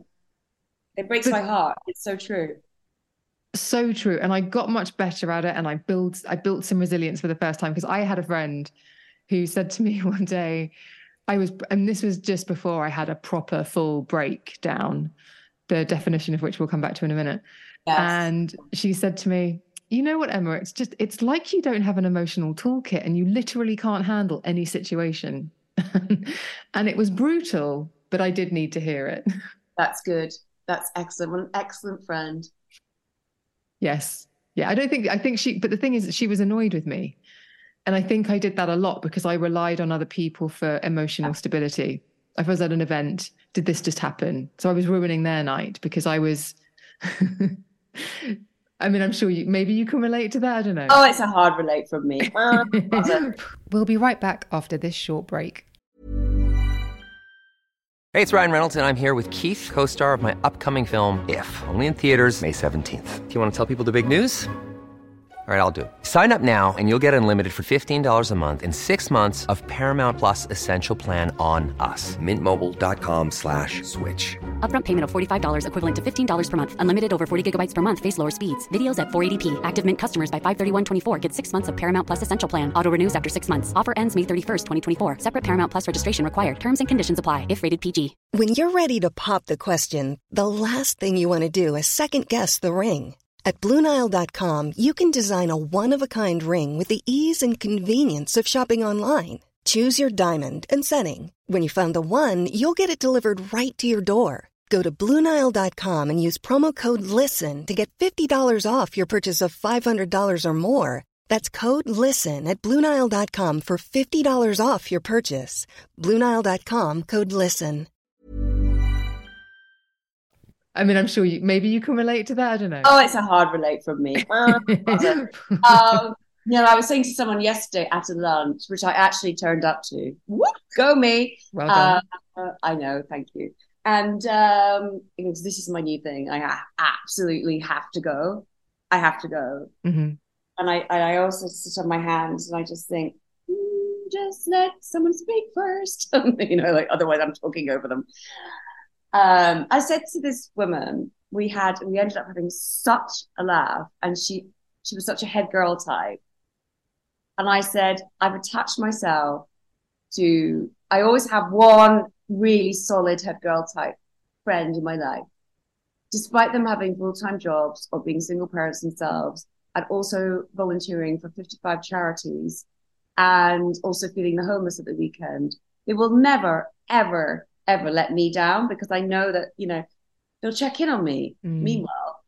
Speaker 2: It breaks my heart. It's so true.
Speaker 1: So true. And I got much better at it. And I built, I built some resilience for the first time because I had a friend who said to me one day, I was, and this was just before I had a proper full breakdown, the definition of which we'll come back to in a minute. Yes. And she said to me, you know what, Emma, it's just, it's like you don't have an emotional toolkit and you literally can't handle any situation. And it was brutal, but I did need to hear it.
Speaker 2: That's good. That's excellent. What an excellent friend.
Speaker 1: Yes. Yeah. I don't think, I think she, but the thing is that she was annoyed with me. And I think I did that a lot because I relied on other people for emotional stability. If I was at an event, did this just happen? So I was ruining their night because I was, I mean, I'm sure you, maybe you can relate to that. I don't know.
Speaker 2: Oh, it's a hard relate from me.
Speaker 1: We'll be right back after this short break.
Speaker 5: Hey, it's Ryan Reynolds, and I'm here with Keith, co-star of my upcoming film, If, only in theaters May seventeenth. Do you want to tell people the big news? All right, I'll do it. Sign up now and you'll get unlimited for fifteen dollars a month and six months of Paramount Plus Essential Plan on us. Mint Mobile dot com slash switch.
Speaker 6: Upfront payment of forty-five dollars equivalent to fifteen dollars per month. Unlimited over forty gigabytes per month. Face lower speeds. Videos at four eighty p. Active Mint customers by five thirty-one twenty-four get six months of Paramount Plus Essential Plan. Auto renews after six months. Offer ends May thirty-first, twenty twenty-four. Separate Paramount Plus registration required. Terms and conditions apply if rated P G.
Speaker 4: When you're ready to pop the question, the last thing you want to do is second guess the ring. At Blue Nile dot com, you can design a one-of-a-kind ring with the ease and convenience of shopping online. Choose your diamond and setting. When you find the one, you'll get it delivered right to your door. Go to Blue Nile dot com and use promo code LISTEN to get fifty dollars off your purchase of five hundred dollars or more. That's code LISTEN at Blue Nile dot com for fifty dollars off your purchase. Blue Nile dot com, code LISTEN.
Speaker 1: I mean, I'm sure you, maybe you can relate to that. I don't know.
Speaker 2: Oh, it's a hard relate from me. um, No, I was saying to someone yesterday at a lunch, which I actually turned up to. Whoop, go me.
Speaker 1: Well done.
Speaker 2: Uh, I know, thank you. And um, because this is my new thing, I ha- absolutely have to go. I have to go.
Speaker 1: Mm-hmm.
Speaker 2: And I, I also sit on my hands and I just think, mm, just let someone speak first. You know, like otherwise I'm talking over them. Um, I said to this woman, we had, we ended up having such a laugh, and she, she was such a head girl type. And I said, I've attached myself to, I always have one really solid head girl type friend in my life, despite them having full-time jobs or being single parents themselves, and also volunteering for fifty-five charities, and also feeding the homeless at the weekend. They will never, ever, ever let me down, because I know that, you know, they'll check in on me. Mm. Meanwhile,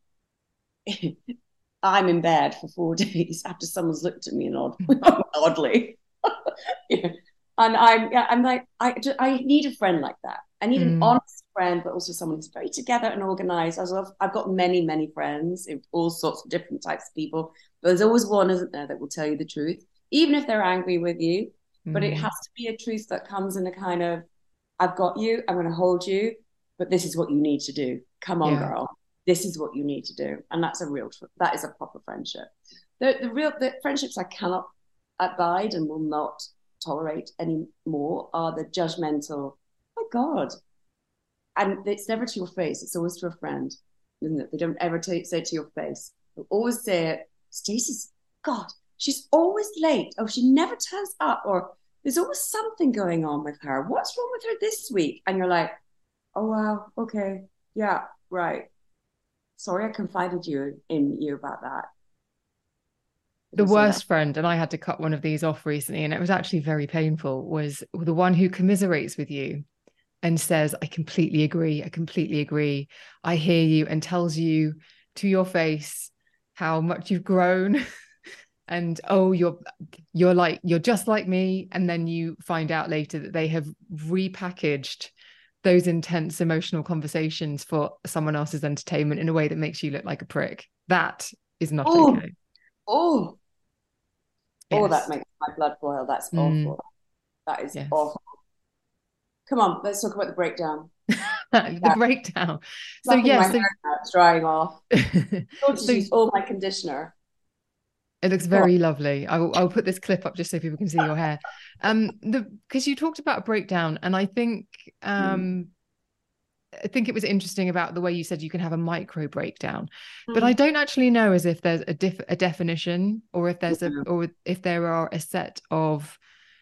Speaker 2: I'm in bed for four days after someone's looked at me and odd, oddly. Yeah. And I'm, yeah, I'm like, I, just, I need a friend like that. I need mm. an honest friend, but also someone who's very together and organized. I love, I've got many, many friends, all sorts of different types of people. But there's always one, isn't there, that will tell you the truth, even if they're angry with you. Mm. But it has to be a truth that comes in a kind of, I've got you, I'm going to hold you, but this is what you need to do. Come on, yeah. girl. This is what you need to do. And that's a real, that is a proper friendship. The, the real, the friendships I cannot abide and will not tolerate anymore are the judgmental, oh my God. And it's never to your face. It's always to a friend, isn't it? They don't ever t- say it to your face. They'll always say it, Stacey's, God, she's always late. Oh, she never turns up. Or there's always something going on with her. What's wrong with her this week? And you're like, oh, wow, okay, yeah, right. Sorry, I confided you in you about that.
Speaker 1: The worst friend, and I had to cut one of these off recently, and it was actually very painful, was the one who commiserates with you and says, I completely agree, I completely agree, I hear you, and tells you to your face how much you've grown. And oh, you're you're like you're just like me. And then you find out later that they have repackaged those intense emotional conversations for someone else's entertainment in a way that makes you look like a prick. That is not
Speaker 2: Ooh.
Speaker 1: okay.
Speaker 2: Oh,
Speaker 1: yes.
Speaker 2: Oh, that makes my blood boil. That's
Speaker 1: mm.
Speaker 2: awful. That is
Speaker 1: yes.
Speaker 2: awful. Come on, let's talk about the breakdown.
Speaker 1: the yeah. breakdown. So
Speaker 2: yes,
Speaker 1: yeah,
Speaker 2: my
Speaker 1: so...
Speaker 2: hair now, it's drying off. I'll just
Speaker 1: so...
Speaker 2: use all my conditioner.
Speaker 1: It looks very lovely. I will, I'll put this clip up just so people can see your hair. Um, the because you talked about a breakdown, and I think um, mm. I think it was interesting about the way you said you can have a micro breakdown, mm. but I don't actually know as if there's a, diff, a definition, or if there's mm-hmm. a or if there are a set of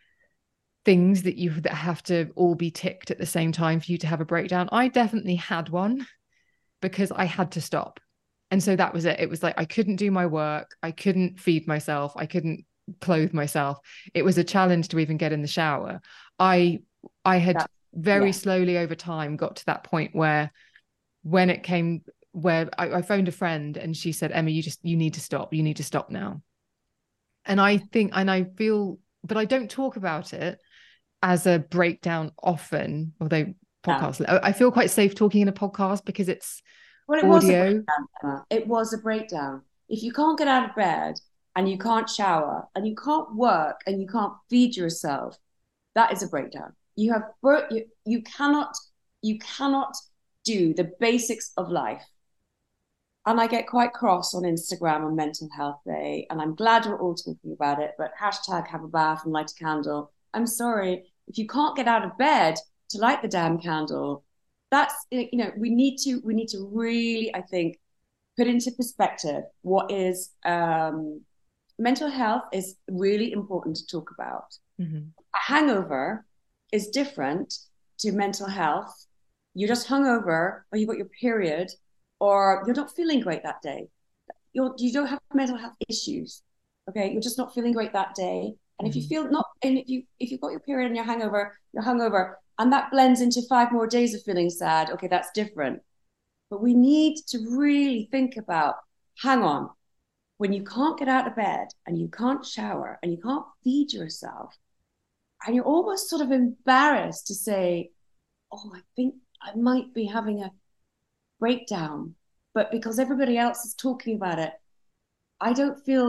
Speaker 1: things that you that have to all be ticked at the same time for you to have a breakdown. I definitely had one because I had to stop. And so that was it. It was like, I couldn't do my work. I couldn't feed myself. I couldn't clothe myself. It was a challenge to even get in the shower. I, I had that, very yeah. slowly over time got to that point where when it came, where I, I phoned a friend and she said, Emma, you just, you need to stop. You need to stop now. And I think, and I feel, but I don't talk about it as a breakdown often, although podcasts, yeah. I feel quite safe talking in a podcast because it's,
Speaker 2: Well, it
Speaker 1: audio.
Speaker 2: was a breakdown, Emma. It was a breakdown. If you can't get out of bed and you can't shower and you can't work and you can't feed yourself, that is a breakdown. You have you, you cannot you cannot do the basics of life. And I get quite cross on Instagram on Mental Health Day, and I'm glad we're all talking about it. But hashtag have a bath and light a candle. I'm sorry, if you can't get out of bed to light the damn candle, that's, you know, we need to, we need to really, I think, put into perspective what is, um, mental health is really important to talk about. Mm-hmm. A hangover is different to mental health. You're just hungover, or you've got your period, or you're not feeling great that day. You're, you don't have mental health issues. Okay. You're just not feeling great that day. And mm-hmm. if you feel not, and if you, if you've got your period and you're hangover, you're hungover, and that blends into five more days of feeling sad. Okay, that's different. But we need to really think about, hang on, when you can't get out of bed and you can't shower and you can't feed yourself, and you're almost sort of embarrassed to say, oh, I think I might be having a breakdown. But because everybody else is talking about it, I don't feel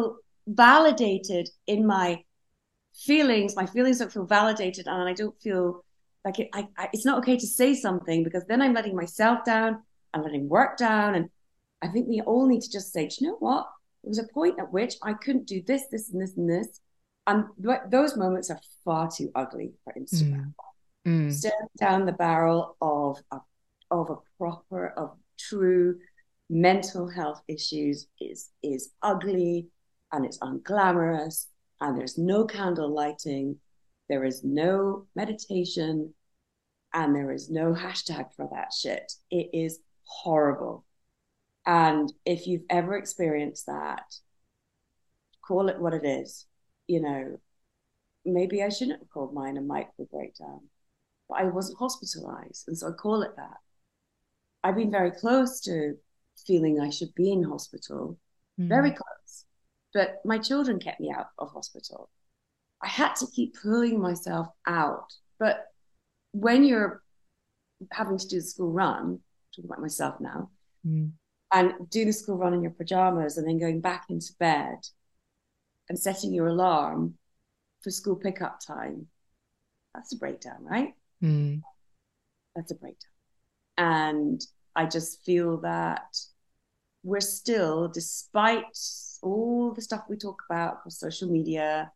Speaker 2: validated in my feelings. My feelings don't feel validated, and I don't feel like it, I, I, it's not okay to say something, because then I'm letting myself down, I'm letting work down. And I think we all need to just say, do you know what? There was a point at which I couldn't do this, this, and this, and this. And th- those moments are far too ugly for Instagram. Mm. Mm. Staring down the barrel of a, of a proper, of true mental health issues is, is ugly, and it's unglamorous, and there's no candle lighting, there is no meditation, and there is no hashtag for that shit. It is horrible. And if you've ever experienced that, call it what it is. You know, maybe I shouldn't have called mine a micro breakdown, but I wasn't hospitalized, and so I call it that. I've been very close to feeling I should be in hospital, mm. very close. But my children kept me out of hospital. I had to keep pulling myself out. But when you're having to do the school run, I'm talking about myself now, mm. and do the school run in your pajamas and then going back into bed and setting your alarm for school pickup time, that's a breakdown, right? Mm. That's a breakdown. And I just feel that we're still, despite all the stuff we talk about on social media,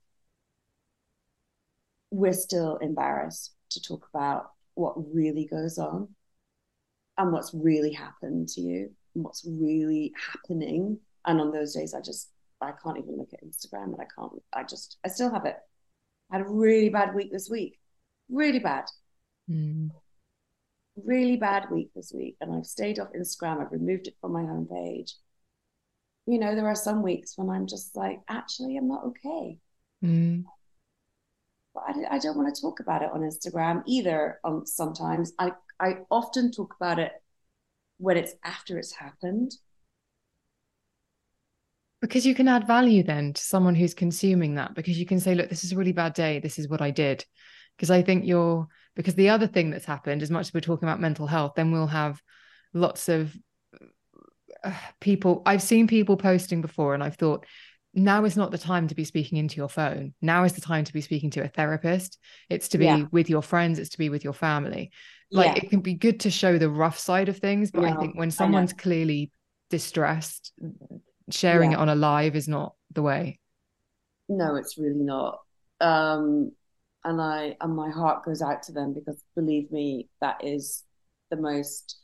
Speaker 2: we're still embarrassed to talk about what really goes on and what's really happened to you and what's really happening. And on those days, I just, I can't even look at Instagram, and I can't, I just, I still have it. I had a really bad week this week. Really bad. Mm. Really bad week this week. And I've stayed off Instagram. I've removed it from my homepage. You know, there are some weeks when I'm just like, actually, I'm not okay. Mm. But I, I don't want to talk about it on Instagram either. Um, sometimes I, I often talk about it when it's after it's happened.
Speaker 1: Because you can add value then to someone who's consuming that, because you can say, look, this is a really bad day. This is what I did. Because I think you're, because the other thing that's happened, as much as we're talking about mental health, then we'll have lots of uh, people, I've seen people posting before, and I've thought, now is not the time to be speaking into your phone. Now is the time to be speaking to a therapist. It's to be yeah. with your friends. It's to be with your family. Like yeah. it can be good to show the rough side of things, but no, I think when someone's clearly distressed, sharing yeah. it on a live is not the way.
Speaker 2: No, it's really not. Um, and I and my heart goes out to them, because believe me, that is the most.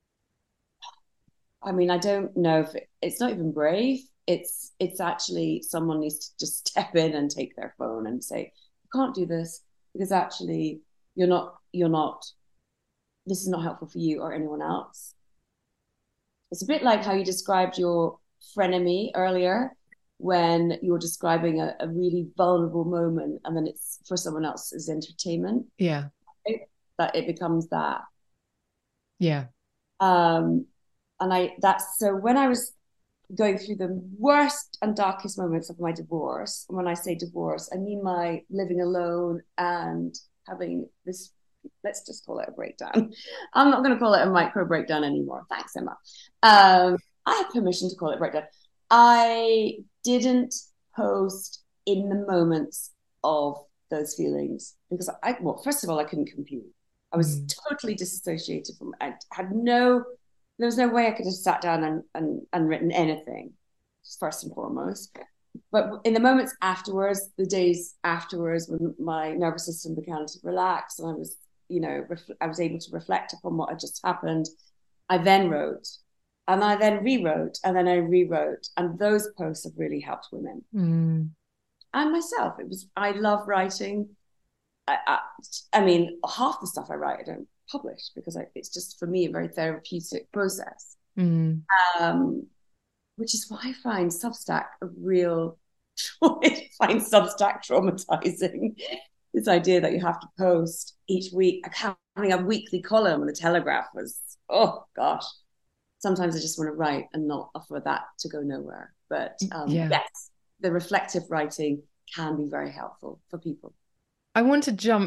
Speaker 2: I mean, I don't know if it, it's not even brave. It's it's actually someone needs to just step in and take their phone and say, "You can't do this, because actually you're not you're not. This is not helpful for you or anyone else." It's a bit like how you described your frenemy earlier, when you're describing a, a really vulnerable moment, and then it's for someone else's entertainment.
Speaker 1: Yeah.
Speaker 2: It, that it becomes that.
Speaker 1: Yeah.
Speaker 2: Um, and I, that's, so when I was going through the worst and darkest moments of my divorce, and when I say divorce, I mean my living alone and having this, let's just call it a breakdown. I'm not going to call it a micro breakdown anymore. Thanks, Emma. Um, I have permission to call it breakdown. I didn't post in the moments of those feelings, because I, well, first of all, I couldn't compute. I was mm. totally disassociated from it. I had no, there was no way I could have sat down and, and, and written anything, first and foremost. But in the moments afterwards, the days afterwards, when my nervous system began to relax and I was, you know, ref- I was able to reflect upon what had just happened, I then wrote. And I then rewrote, and then I rewrote. And those posts have really helped women. Mm. And myself. It was, I love writing. I, I, I mean, half the stuff I write, I don't publish, because I, it's just, for me, a very therapeutic process. Mm. Um, which is why I find Substack a real, I find Substack traumatizing. This idea that you have to post each week, having a weekly column on the Telegraph was, oh gosh. Sometimes I just want to write and not offer that to go nowhere. But um, yeah. yes, the reflective writing can be very helpful for people.
Speaker 1: I want to jump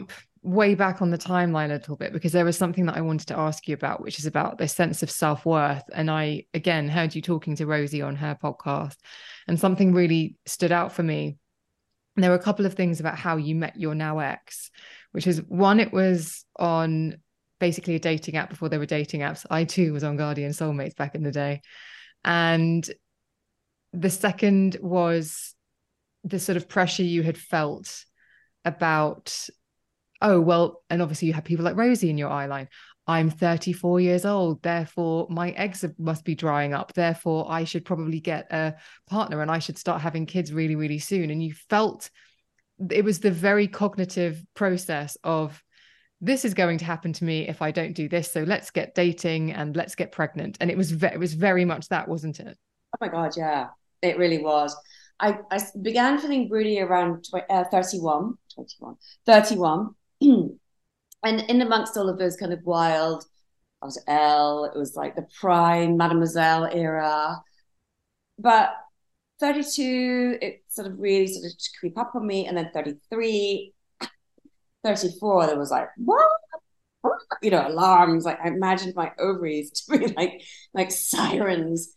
Speaker 1: way back on the timeline a little bit, because there was something that I wanted to ask you about, which is about this sense of self-worth. And I, again, heard you talking to Rosie on her podcast, and something really stood out for me. And there were a couple of things about how you met your now ex, which is one, it was on basically a dating app before there were dating apps. I too was on Guardian Soulmates back in the day. And the second was the sort of pressure you had felt about, oh, well, and obviously you have people like Rosie in your eye line. I'm thirty-four years old, therefore my eggs must be drying up. Therefore, I should probably get a partner and I should start having kids really, really soon. And you felt it was the very cognitive process of, this is going to happen to me if I don't do this. So let's get dating and let's get pregnant. And it was ve- it was very much that, wasn't it?
Speaker 2: Oh my God, yeah, it really was. I, I began feeling broody around tw- uh, thirty-one, twenty-one, thirty-one. And in amongst all of those kind of wild, I was Elle, it was like the prime Mademoiselle era. But thirty-two, it sort of really started to creep up on me. And then thirty-three, thirty-four, there was like, what? You know, alarms. Like I imagined my ovaries to be like, like sirens.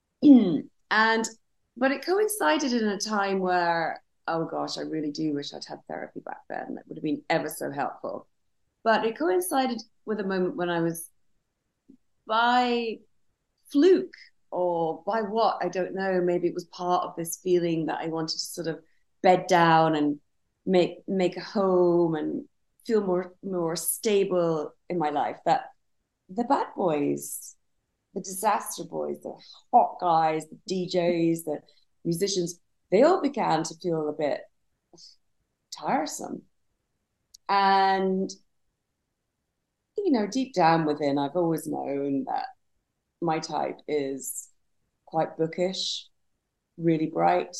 Speaker 2: And, but it coincided in a time where, oh gosh, I really do wish I'd had therapy back then. That would have been ever so helpful. But it coincided with a moment when I was, by fluke or by what, I don't know, maybe it was part of this feeling that I wanted to sort of bed down and make make a home and feel more more stable in my life, that the bad boys, the disaster boys, the hot guys, the D Js, the musicians, they all began to feel a bit tiresome. And you know, deep down within, I've always known that my type is quite bookish, really bright,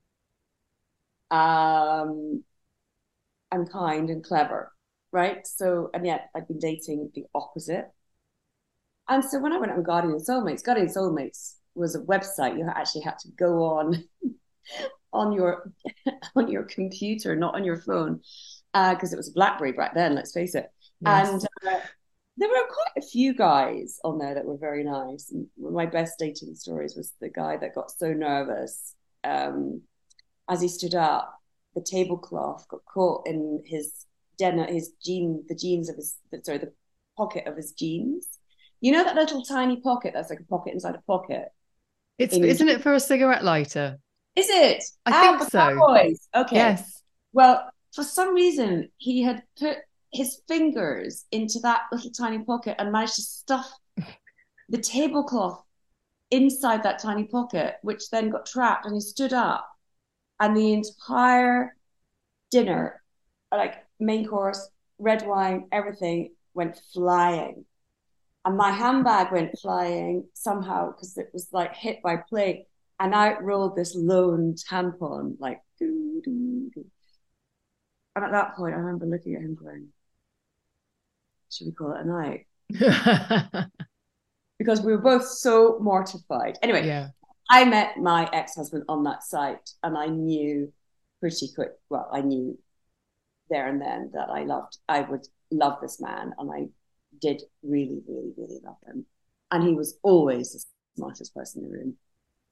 Speaker 2: um, and kind and clever, right? So, and yet I've been dating the opposite. And so when I went on Guardian Soulmates, Guardian Soulmates was a website you actually had to go on on your on your computer, not on your phone, because uh, it was a BlackBerry back then, let's face it. Yes. And uh, there were quite a few guys on there that were very nice. And one of my best dating stories was the guy that got so nervous um, as he stood up, the tablecloth got caught in his denim, his jean, the jeans of his, sorry, the pocket of his jeans. You know that little tiny pocket that's like a pocket inside a pocket?
Speaker 1: It's in isn't it for a cigarette lighter?
Speaker 2: Is it?
Speaker 1: I
Speaker 2: ah,
Speaker 1: think so.
Speaker 2: Boys. Okay.
Speaker 1: Yes.
Speaker 2: Well, for some reason, he had put his fingers into that little tiny pocket and managed to stuff the tablecloth inside that tiny pocket, which then got trapped, and he stood up and the entire dinner, like main course, red wine, everything went flying. And my handbag went flying somehow because it was like hit by plate, and out rolled this lone tampon, like doo, doo, doo. And at that point, I remember looking at him going, should we call it a night? Because we were both so mortified. Anyway, yeah. I met my ex-husband on that site, and I knew pretty quick, well, I knew there and then that I loved, I would love this man, and I did really, really, really love him. And he was always the smartest person in the room.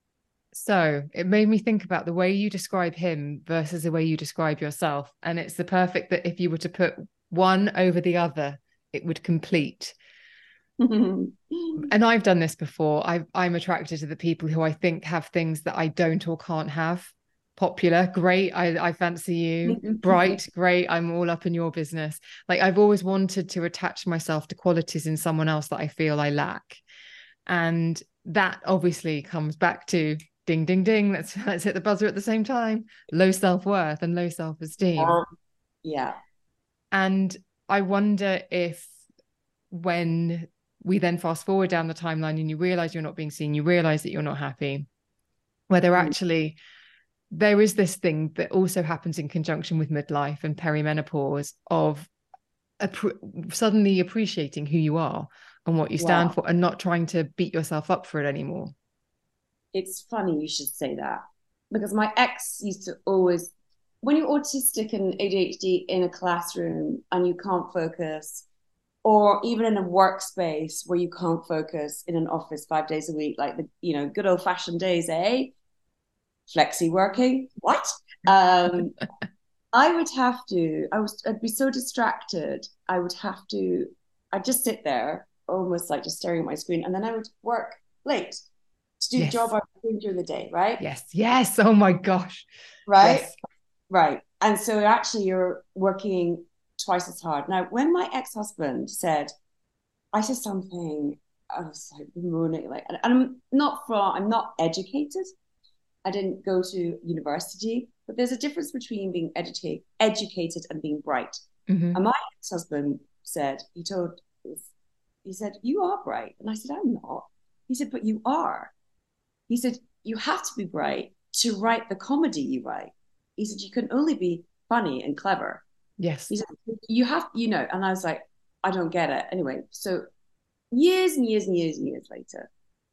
Speaker 1: So it made me think about the way you describe him versus the way you describe yourself. And it's the perfect that if you were to put one over the other, it would complete. And I've done this before. I've, I'm attracted to the people who I think have things that I don't or can't have. Popular, great. I, I fancy you. Bright, great. I'm all up in your business. Like I've always wanted to attach myself to qualities in someone else that I feel I lack. And that obviously comes back to ding, ding, ding. Let's, let's hit the buzzer at the same time. Low self-worth and low self-esteem.
Speaker 2: Um, yeah.
Speaker 1: And I wonder if when we then fast forward down the timeline and you realize you're not being seen, you realize that you're not happy, whether mm. actually there is this thing that also happens in conjunction with midlife and perimenopause of ap- suddenly appreciating who you are and what you stand wow. for, and not trying to beat yourself up for it anymore.
Speaker 2: It's funny you should say that, because my ex used to always when you're autistic and A D H D in a classroom and you can't focus, or even in a workspace where you can't focus in an office five days a week, like the, you know, good old fashioned days, eh? Flexi working, what? Um, I would have to, I was, I'd be so distracted. I would have to, I'd just sit there almost like just staring at my screen. And then I would work late to do yes. the job I was doing during the day, right?
Speaker 1: Yes, yes. Oh my gosh.
Speaker 2: Right?
Speaker 1: Yes.
Speaker 2: Right. And so actually you're working twice as hard. Now, when my ex-husband said, I said something, I was like moaning, like, and I'm not from, I'm not educated. I didn't go to university, but there's a difference between being educated, educated and being bright. Mm-hmm. And my ex-husband said, he told, he said, you are bright. And I said, I'm not. He said, but you are. He said, you have to be bright to write the comedy you write. He said, you can only be funny and clever.
Speaker 1: Yes.
Speaker 2: He said, you have, you know, and I was like, I don't get it. Anyway, so years and years and years and years later,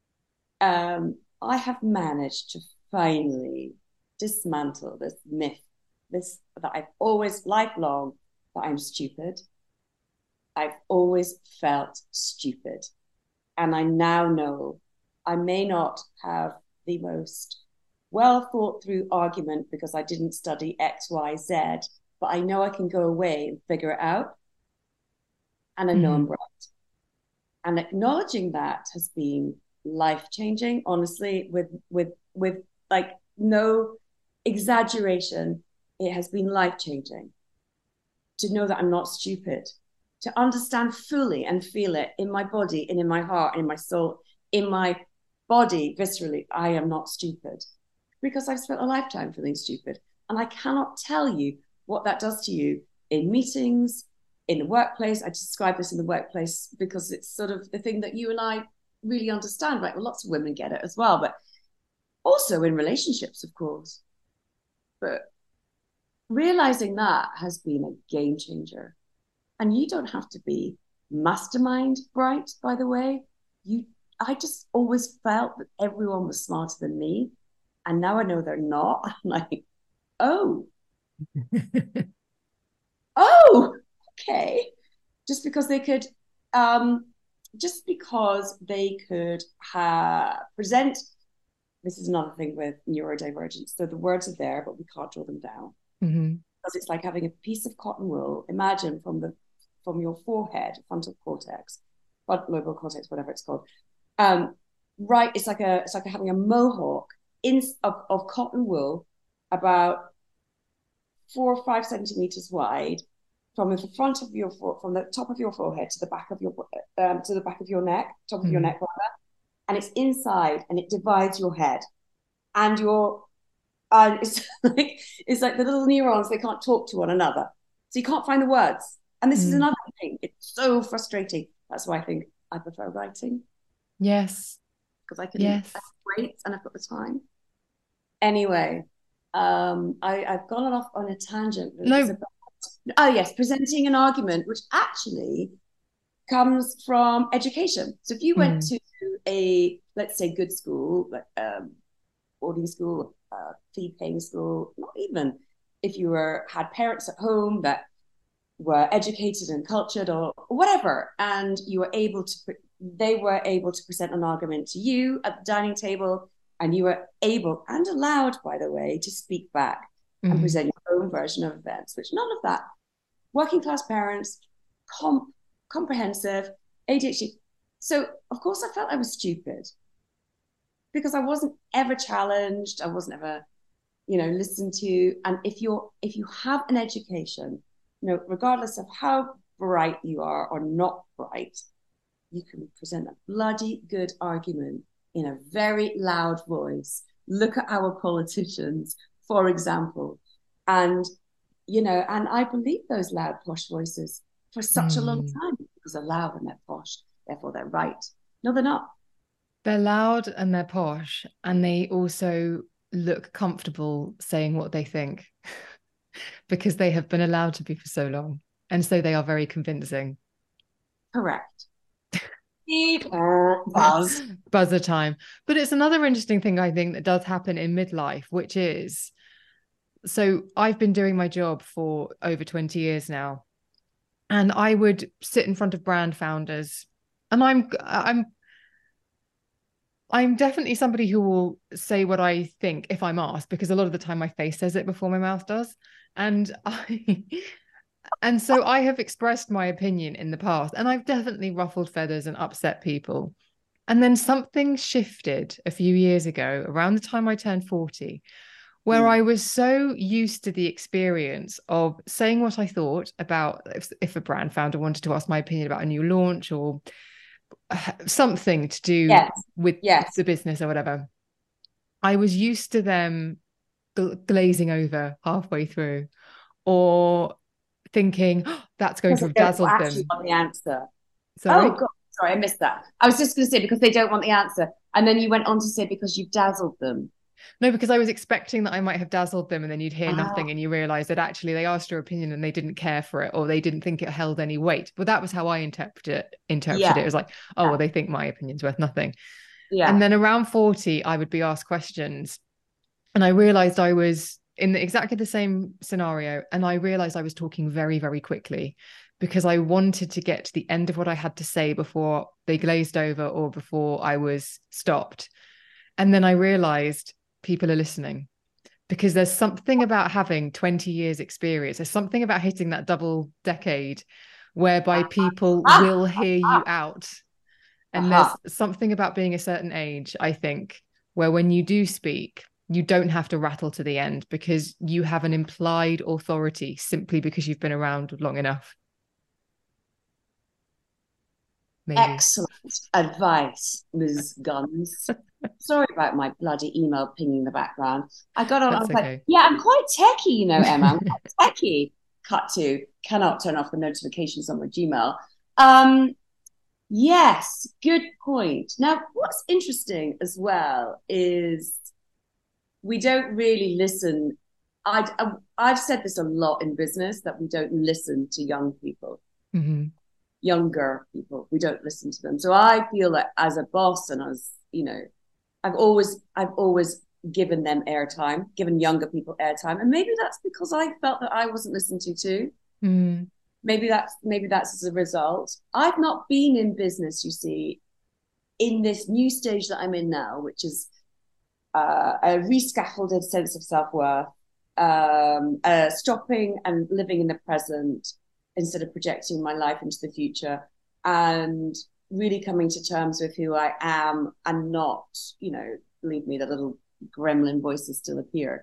Speaker 2: um, I have managed to finally dismantle this myth, this that I've always, lifelong, that I'm stupid. I've always felt stupid. And I now know I may not have the most well thought through argument because I didn't study X, Y, Z, but I know I can go away and figure it out. And I know mm-hmm. I'm bright. And acknowledging that has been life-changing, honestly, with with with like no exaggeration. It has been life-changing to know that I'm not stupid, to understand fully and feel it in my body and in my heart and in my soul, in my body, viscerally, I am not stupid. Because I've spent a lifetime feeling stupid. And I cannot tell you what that does to you in meetings, in the workplace. I describe this in the workplace because it's sort of the thing that you and I really understand, right? Well, lots of women get it as well, but also in relationships, of course. But realizing that has been a game changer. And you don't have to be mastermind bright, by the way. You, I just always felt that everyone was smarter than me. And now I know they're not. I'm like, oh. oh, okay. Just because they could, um, just because they could ha- present, this is another thing with neurodivergence. So the words are there, but we can't draw them down. Mm-hmm. Because it's like having a piece of cotton wool, imagine from the from your forehead, frontal cortex, lobar cortex, whatever it's called. Um, right, it's like a it's like having a mohawk in of, of cotton wool about four or five centimeters wide, from the front of your from the top of your forehead to the back of your um, to the back of your neck, top of mm. your neck rather, and it's inside and it divides your head, and your and uh, it's like it's like the little neurons, they can't talk to one another, so you can't find the words. And this mm. is another thing. It's so frustrating. That's why I think I prefer writing.
Speaker 1: Yes.
Speaker 2: Because I can
Speaker 1: yes.
Speaker 2: wait and I've got the time. Anyway, um, I, I've gone off on a tangent.
Speaker 1: No.
Speaker 2: About, oh, yes, presenting an argument, which actually comes from education. So if you went mm. to a, let's say, good school, like um, boarding school, uh, fee-paying school, not even if you were had parents at home that were educated and cultured or whatever, and you were able to, they were able to present an argument to you at the dining table, and you were able and allowed, by the way, to speak back mm-hmm. and present your own version of events, which none of that. Working class parents, com- comprehensive, A D H D. So, of course, I felt I was stupid because I wasn't ever challenged. I wasn't ever, you know, listened to. And if you're, if you have an education, you know, regardless of how bright you are or not bright, you can present a bloody good argument in a very loud voice. Look at our politicians, for example. And, you know, and I believe those loud, posh voices for such mm. a long time because they're loud and they're posh, therefore they're right. No, they're not.
Speaker 1: They're loud and they're posh, and they also look comfortable saying what they think. Because they have been allowed to be for so long. And so they are very convincing.
Speaker 2: Correct. Buzz.
Speaker 1: Buzzer time. But it's another interesting thing, I think, that does happen in midlife, which is so I've been doing my job for over twenty years now, and I would sit in front of brand founders, and I'm I'm I'm definitely somebody who will say what I think if I'm asked, because a lot of the time my face says it before my mouth does. And I and so I have expressed my opinion in the past, and I've definitely ruffled feathers and upset people. And then something shifted a few years ago, around the time I turned forty, where I was so used to the experience of saying what I thought about if, if a brand founder wanted to ask my opinion about a new launch or something to do
Speaker 2: yes.
Speaker 1: with
Speaker 2: yes.
Speaker 1: the business or whatever. I was used to them gl- glazing over halfway through, or thinking, oh, that's going to have dazzled them.
Speaker 2: Want the answer.
Speaker 1: Sorry?
Speaker 2: Oh, God. Sorry, I missed that. I was just going to say, because they don't want the answer. And then you went on to say, because you've dazzled them.
Speaker 1: No, because I was expecting that I might have dazzled them, and then you'd hear
Speaker 2: Ah.
Speaker 1: nothing and you realize that actually they asked your opinion and they didn't care for it, or they didn't think it held any weight. But that was how I interpreted it. Interpreted
Speaker 2: Yeah.
Speaker 1: it. It was like, oh, well, they think my opinion's worth nothing.
Speaker 2: Yeah.
Speaker 1: And then around forty, I would be asked questions, and I realized I was in the, exactly the same scenario. And I realized I was talking very, very quickly, because I wanted to get to the end of what I had to say before they glazed over or before I was stopped. And then I realized people are listening, because there's something about having twenty years experience. There's something about hitting that double decade whereby people will hear you out. And
Speaker 2: Uh-huh.
Speaker 1: there's something about being a certain age, I think, where when you do speak, you don't have to rattle to the end, because you have an implied authority simply because you've been around long enough. Maybe.
Speaker 2: Excellent advice, Miz Guns. Sorry about my bloody email pinging in the background. I got on,
Speaker 1: That's
Speaker 2: I was
Speaker 1: okay.
Speaker 2: like, yeah, I'm quite techie, you know, Emma. I'm quite techie. Cut to, cannot turn off the notifications on my Gmail. Um, yes, good point. Now, what's interesting as well is we don't really listen. I'd, I've said this a lot in business, that we don't listen to young people.
Speaker 1: Mm-hmm.
Speaker 2: Younger people, we don't listen to them. So I feel that as a boss, and as you know, I've always I've always given them airtime, given younger people airtime, and maybe that's because I felt that I wasn't listened to too.
Speaker 1: Mm. Maybe
Speaker 2: that's maybe that's as a result. I've not been in business, you see, in this new stage that I'm in now, which is uh, a rescaffolded sense of self-worth, um, uh, stopping and living in the present, instead of projecting my life into the future, and really coming to terms with who I am, and not, you know, believe me, the little gremlin voices still appear.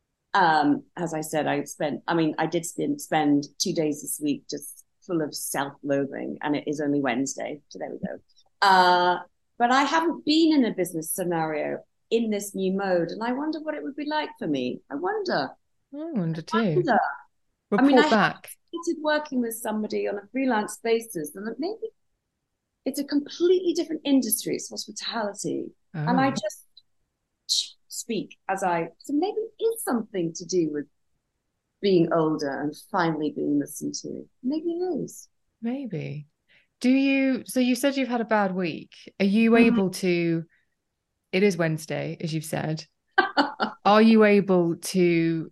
Speaker 2: Um, as I said, I spent, I mean, I did spend, spend two days this week just full of self-loathing, and it is only Wednesday, so there we go. Uh, but I haven't been in a business scenario in this new mode, and I wonder what it would be like for me. I wonder.
Speaker 1: I wonder too.
Speaker 2: I wonder.
Speaker 1: Report
Speaker 2: I mean, I
Speaker 1: back.
Speaker 2: started working with somebody on a freelance basis, and maybe it's a completely different industry. It's hospitality,
Speaker 1: Oh.
Speaker 2: and I just speak as I. So maybe it is something to do with being older and finally being listened to. Maybe it is.
Speaker 1: Maybe. Do you? So you said you've had a bad week. Are you
Speaker 2: Mhm.
Speaker 1: able to? It is Wednesday, as you've said. Are you able to?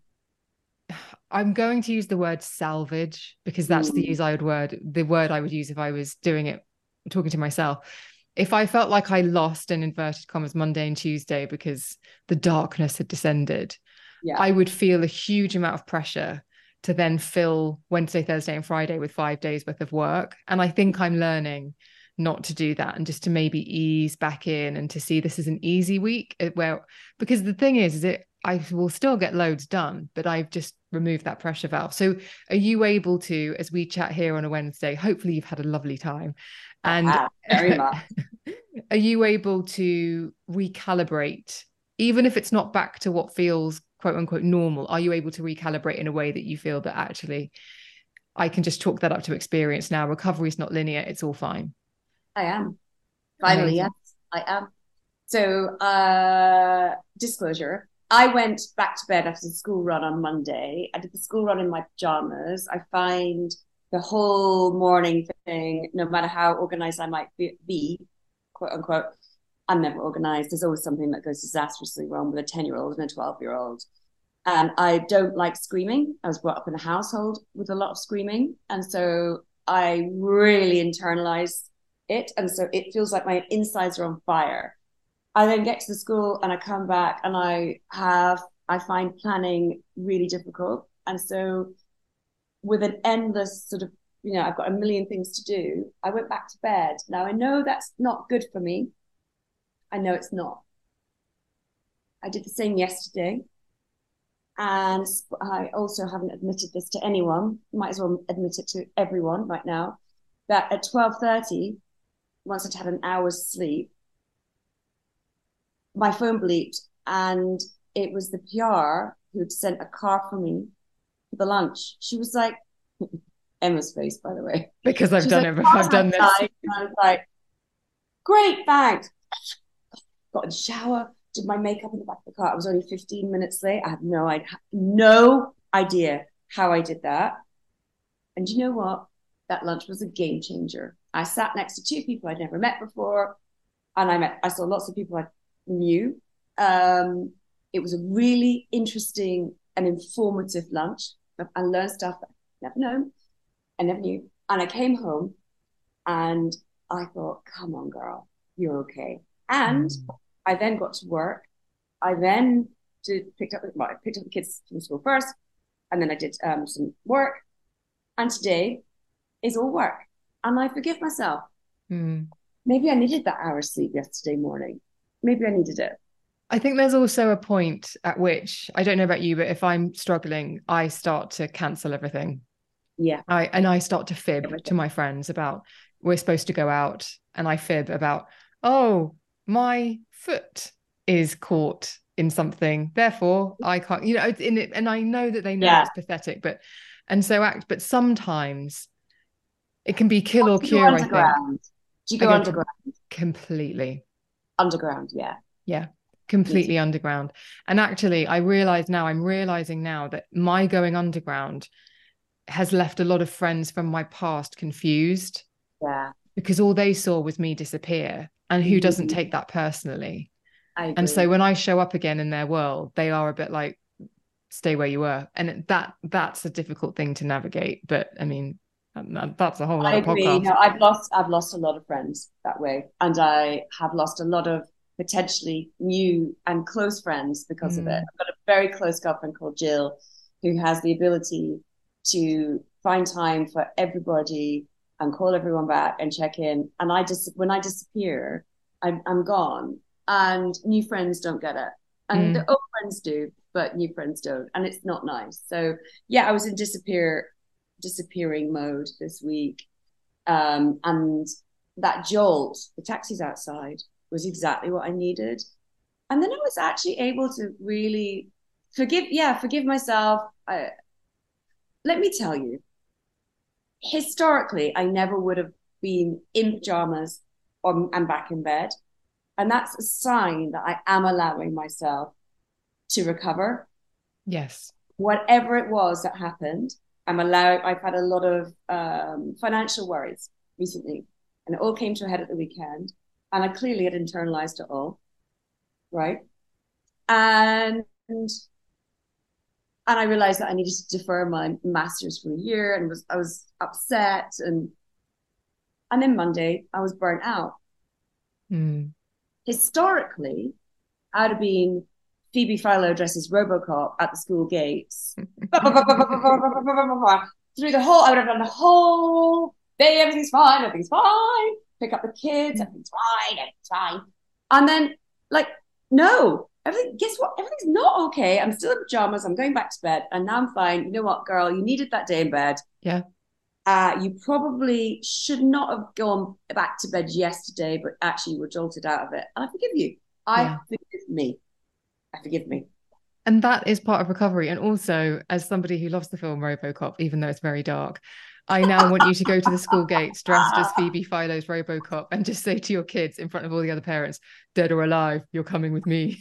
Speaker 1: I'm going to use the word salvage, because that's the desired word, the word I would use if I was doing it, talking to myself. If I felt like I lost, in inverted commas, Monday and Tuesday because the darkness had descended,
Speaker 2: Yeah.
Speaker 1: I would feel a huge amount of pressure to then fill Wednesday, Thursday, and Friday with five days worth of work. And I think I'm learning not to do that, and just to maybe ease back in, and to see this as an easy week, where, because the thing is, is it, I will still get loads done, but I've just removed that pressure valve. So are you able to, as we chat here on a Wednesday, hopefully you've had a lovely time, and
Speaker 2: I have, very much.
Speaker 1: are you able to recalibrate, even if it's not back to what feels quote unquote normal? Are you able to recalibrate in a way that you feel that actually I can just chalk that up to experience now? Recovery is not linear. It's all fine.
Speaker 2: I am. Finally,
Speaker 1: Amazing.
Speaker 2: yes, I am. So, uh, disclosure, I went back to bed after the school run on Monday. I did the school run in my pajamas. I find the whole morning thing, no matter how organized I might be, be quote unquote, I'm never organized. There's always something that goes disastrously wrong with a ten-year-old and a twelve-year-old. And I don't like screaming. I was brought up in a household with a lot of screaming. And so I really internalize it. And so it feels like my insides are on fire. I then get to the school and I come back and I have, I find planning really difficult. And so with an endless sort of, you know, I've got a million things to do, I went back to bed. Now I know that's not good for me. I know it's not. I did the same yesterday. And I also haven't admitted this to anyone, might as well admit it to everyone right now, that at twelve thirty, once I'd had an hour's sleep, my phone bleeped and it was the P R who'd sent a car for me for the lunch. She was like, Emma's face, by the way.
Speaker 1: Because I've
Speaker 2: She's
Speaker 1: done
Speaker 2: like,
Speaker 1: it before. I've done this.
Speaker 2: And I was like, great, thanks. Got in the shower, did my makeup in the back of the car. I was only fifteen minutes late. I had no idea, no idea how I did that. And you know what? That lunch was a game changer. I sat next to two people I'd never met before. And I met, I saw lots of people I knew. Um, it was a really interesting and informative lunch. I learned stuff that I'd never known. I never knew. And I came home and I thought, come on, girl, you're okay. And mm. I then got to work. I then did picked up, well, I picked up the kids from school first, and then I did um, some work. And today is all work. And I forgive myself.
Speaker 1: Mm.
Speaker 2: Maybe I needed that hour's sleep yesterday morning. Maybe I needed it.
Speaker 1: I think there's also a point at which, I don't know about you, but if I'm struggling, I start to cancel everything.
Speaker 2: Yeah.
Speaker 1: I and I start to fib to my friends about, we're supposed to go out, and I fib about, oh, my foot is caught in something, therefore I can't, you know, in it, and I know that they know yeah. it's pathetic, but and so act, but sometimes it can be kill or cure. I think.
Speaker 2: Do you go underground?
Speaker 1: Completely.
Speaker 2: Underground, yeah.
Speaker 1: Yeah. Completely underground. And actually, I realize now, I'm realizing now that my going underground has left a lot of friends from my past confused.
Speaker 2: Yeah.
Speaker 1: Because all they saw was me disappear. And who mm-hmm. doesn't take that personally?
Speaker 2: I agree.
Speaker 1: And so when I show up again in their world, they are a bit like, stay where you were. And that that's a difficult thing to navigate. But I mean, that's a whole lot
Speaker 2: I
Speaker 1: of
Speaker 2: agree.
Speaker 1: podcast.
Speaker 2: No, I've lost I've lost a lot of friends that way. And I have lost a lot of potentially new and close friends because mm. of it. I've got a very close girlfriend called Jill, who has the ability to find time for everybody and call everyone back and check in. And I just, when I disappear, I'm, I'm gone. And new friends don't get it. And mm. the old friends do, but new friends don't. And it's not nice. So yeah, I was in disappear, disappearing mode this week. Um, and that jolt, the taxi's outside, was exactly what I needed. And then I was actually able to really forgive, yeah, forgive myself. I, let me tell you, historically, I never would have been in pajamas or, and back in bed. And that's a sign that I am allowing myself to recover.
Speaker 1: Yes.
Speaker 2: Whatever it was that happened, I'm allowed, I've had a lot of um, financial worries recently, and it all came to a head at the weekend. And I clearly had internalized it all, right? And and I realized that I needed to defer my master's for a year, and was I was upset. And and then Monday, I was burnt out.
Speaker 1: Mm.
Speaker 2: Historically, I'd have been Phoebe Philo dresses RoboCop at the school gates. Through the whole, I would have done the whole day, everything's fine, everything's fine. Pick up the kids, everything's fine, everything's fine. And then, like, no, everything, guess what? Everything's not okay. I'm still in pajamas. I'm going back to bed. And now I'm fine. You know what, girl? You needed that day in bed.
Speaker 1: Yeah.
Speaker 2: Uh, you probably should not have gone back to bed yesterday, but actually you were jolted out of it. And I forgive you. I yeah. forgive me. I forgive me.
Speaker 1: And that is part of recovery. And also, as somebody who loves the film RoboCop, even though it's very dark, I now want you to go to the school gates dressed as Phoebe Philo's RoboCop and just say to your kids in front of all the other parents, dead or alive, you're coming with me.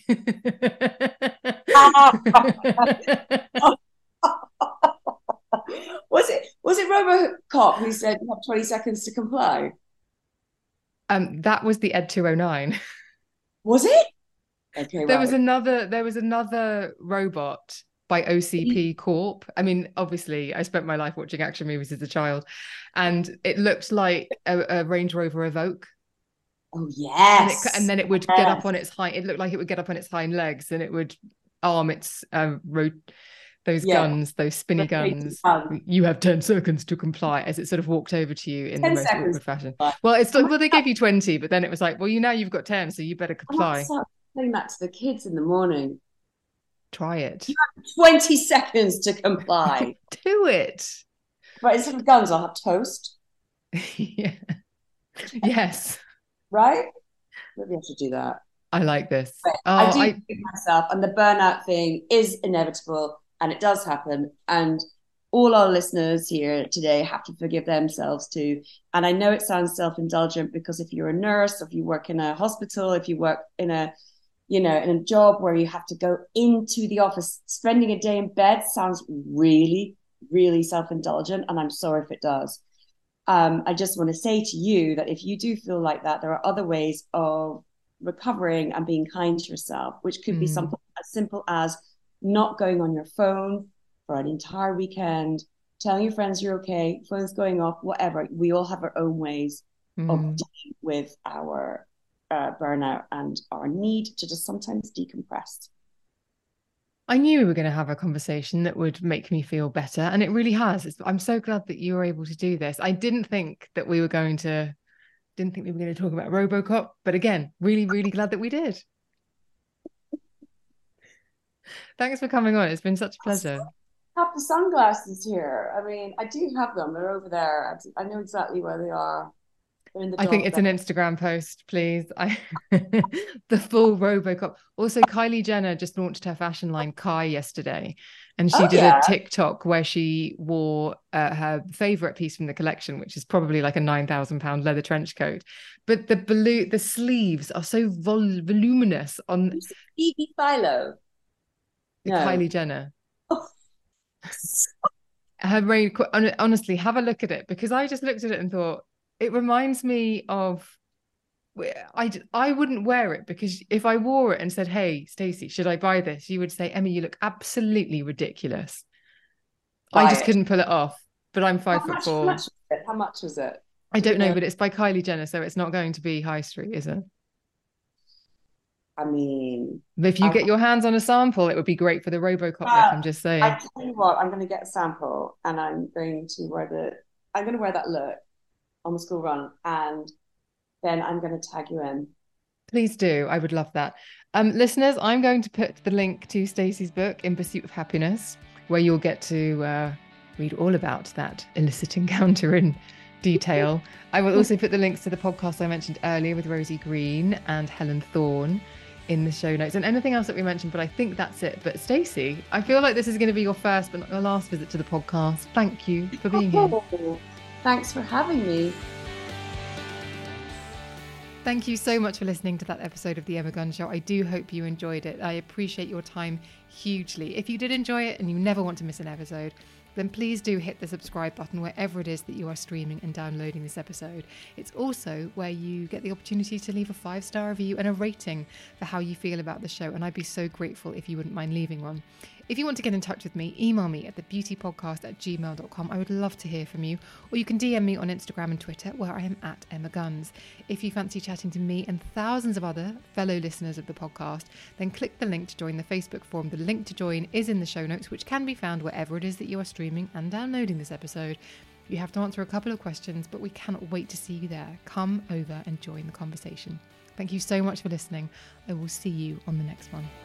Speaker 2: was it was it RoboCop who said you have twenty seconds to comply?
Speaker 1: Um, that was the Ed two oh nine.
Speaker 2: Was it? Okay,
Speaker 1: there
Speaker 2: right.
Speaker 1: was another there was another robot by O C P Corp. I mean, obviously, I spent my life watching action movies as a child, and it looked like a, a Range Rover Evoque.
Speaker 2: Oh, yes.
Speaker 1: And, it, and then it would
Speaker 2: yes.
Speaker 1: get up on its hind, it looked like it would get up on its hind legs, and it would arm its um, road. Those yeah. guns, those spinny guns. You have ten seconds to comply, as it sort of walked over to you in the most awkward fashion. Well, it's well, they gave you twenty, but then it was like, well, you now you've got ten, so you better comply.
Speaker 2: I'm saying that to the kids in the morning.
Speaker 1: Try it.
Speaker 2: You have twenty seconds to comply.
Speaker 1: Do it.
Speaker 2: Right, instead of guns, I'll have toast.
Speaker 1: yeah. Yes.
Speaker 2: Right? Maybe I should do that.
Speaker 1: I like this.
Speaker 2: But oh, I do I... think myself, and the burnout thing is inevitable. And it does happen. And all our listeners here today have to forgive themselves too. And I know it sounds self-indulgent, because if you're a nurse, if you work in a hospital, if you work in a, you know, in a job where you have to go into the office, spending a day in bed sounds really, really self-indulgent. And I'm sorry if it does. Um, I just want to say to you that if you do feel like that, there are other ways of recovering and being kind to yourself, which could mm. be something as simple as not going on your phone for an entire weekend, telling your friends you're okay, phone's going off, whatever. We all have our own ways mm. of dealing with our uh, burnout and our need to just sometimes decompress.
Speaker 1: I knew we were going to have a conversation that would make me feel better, and it really has. It's, I'm so glad that you were able to do this. I didn't think that we were going to, didn't think we were going to talk about RoboCop, but again, really, really glad that we did. Thanks for coming on. It's been such a pleasure.
Speaker 2: I have the sunglasses here. I mean, I do have them. They're over there. I know exactly where they are. They're in the
Speaker 1: I think it's bed. An Instagram post, please. I the full RoboCop. Also, Kylie Jenner just launched her fashion line Kai yesterday, and she oh, did yeah. a TikTok where she wore uh, her favorite piece from the collection, which is probably like a nine thousand pound leather trench coat. But the blue, the sleeves are so vol- voluminous on
Speaker 2: Phoebe Philo.
Speaker 1: No. Kylie Jenner. Oh. Her brain, honestly, have a look at it, because I just looked at it and thought, it reminds me of, I, I wouldn't wear it, because if I wore it and said, hey, Stacey, should I buy this? You would say, Emmy, you look absolutely ridiculous. Buy I just it. couldn't pull it off, but I'm five
Speaker 2: how
Speaker 1: foot
Speaker 2: much,
Speaker 1: four.
Speaker 2: How much, was it? How much was it?
Speaker 1: I don't know, know, but it's by Kylie Jenner, so it's not going to be high street, is it?
Speaker 2: I mean,
Speaker 1: if you I, get your hands on a sample, it would be great for the RoboCop uh, look. I'm just saying.
Speaker 2: I tell you what, I'm going to get a sample, and I'm going to wear the. I'm going to wear that look on the school run, and then I'm going to tag you in.
Speaker 1: Please do. I would love that. Um, listeners, I'm going to put the link to Stacey's book, In Pursuit of Happiness, where you'll get to uh, read all about that illicit encounter in detail. I will also put the links to the podcast I mentioned earlier with Rosie Green and Helen Thorne in the show notes, and anything else that we mentioned, but I think that's it. But Stacey, I feel like this is going to be your first but not your last visit to the podcast. Thank you for being here.
Speaker 2: Thanks for having me.
Speaker 1: Thank you so much for listening to that episode of The Emma Guns Show. I do hope you enjoyed it. I appreciate your time hugely. If you did enjoy it and you never want to miss an episode, then please do hit the subscribe button wherever it is that you are streaming and downloading this episode. It's also where you get the opportunity to leave a five-star review and a rating for how you feel about the show, and I'd be so grateful if you wouldn't mind leaving one. If you want to get in touch with me, email me at the beauty podcast at gmail dot com. I would love to hear from you. Or you can D M me on Instagram and Twitter, where I am at Emma Guns. If you fancy chatting to me and thousands of other fellow listeners of the podcast, then click the link to join the Facebook forum. The link to join is in the show notes, which can be found wherever it is that you are streaming and downloading this episode. You have to answer a couple of questions, but we cannot wait to see you there. Come over and join the conversation. Thank you so much for listening. I will see you on the next one.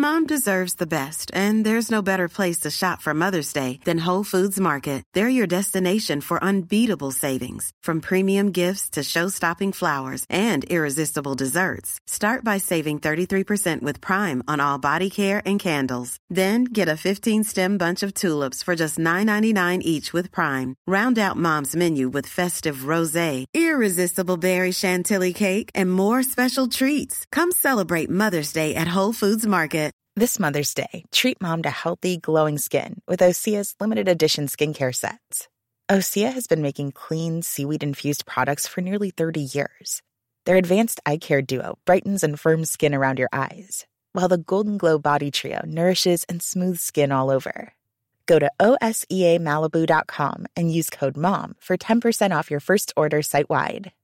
Speaker 3: Mom deserves the best, and there's no better place to shop for Mother's Day than Whole Foods Market. They're your destination for unbeatable savings, from premium gifts to show-stopping flowers and irresistible desserts. Start by saving thirty-three percent with Prime on all body care and candles. Then get a fifteen-stem bunch of tulips for just nine ninety-nine each with Prime. Round out Mom's menu with festive rosé, irresistible berry chantilly cake, and more special treats. Come celebrate Mother's Day at Whole Foods Market.
Speaker 7: This Mother's Day, treat Mom to healthy, glowing skin with Osea's limited edition skincare sets. Osea has been making clean, seaweed-infused products for nearly thirty years. Their advanced eye care duo brightens and firms skin around your eyes, while the Golden Glow Body Trio nourishes and smooths skin all over. Go to O S E A Malibu dot com and use code MOM for ten percent off your first order site-wide.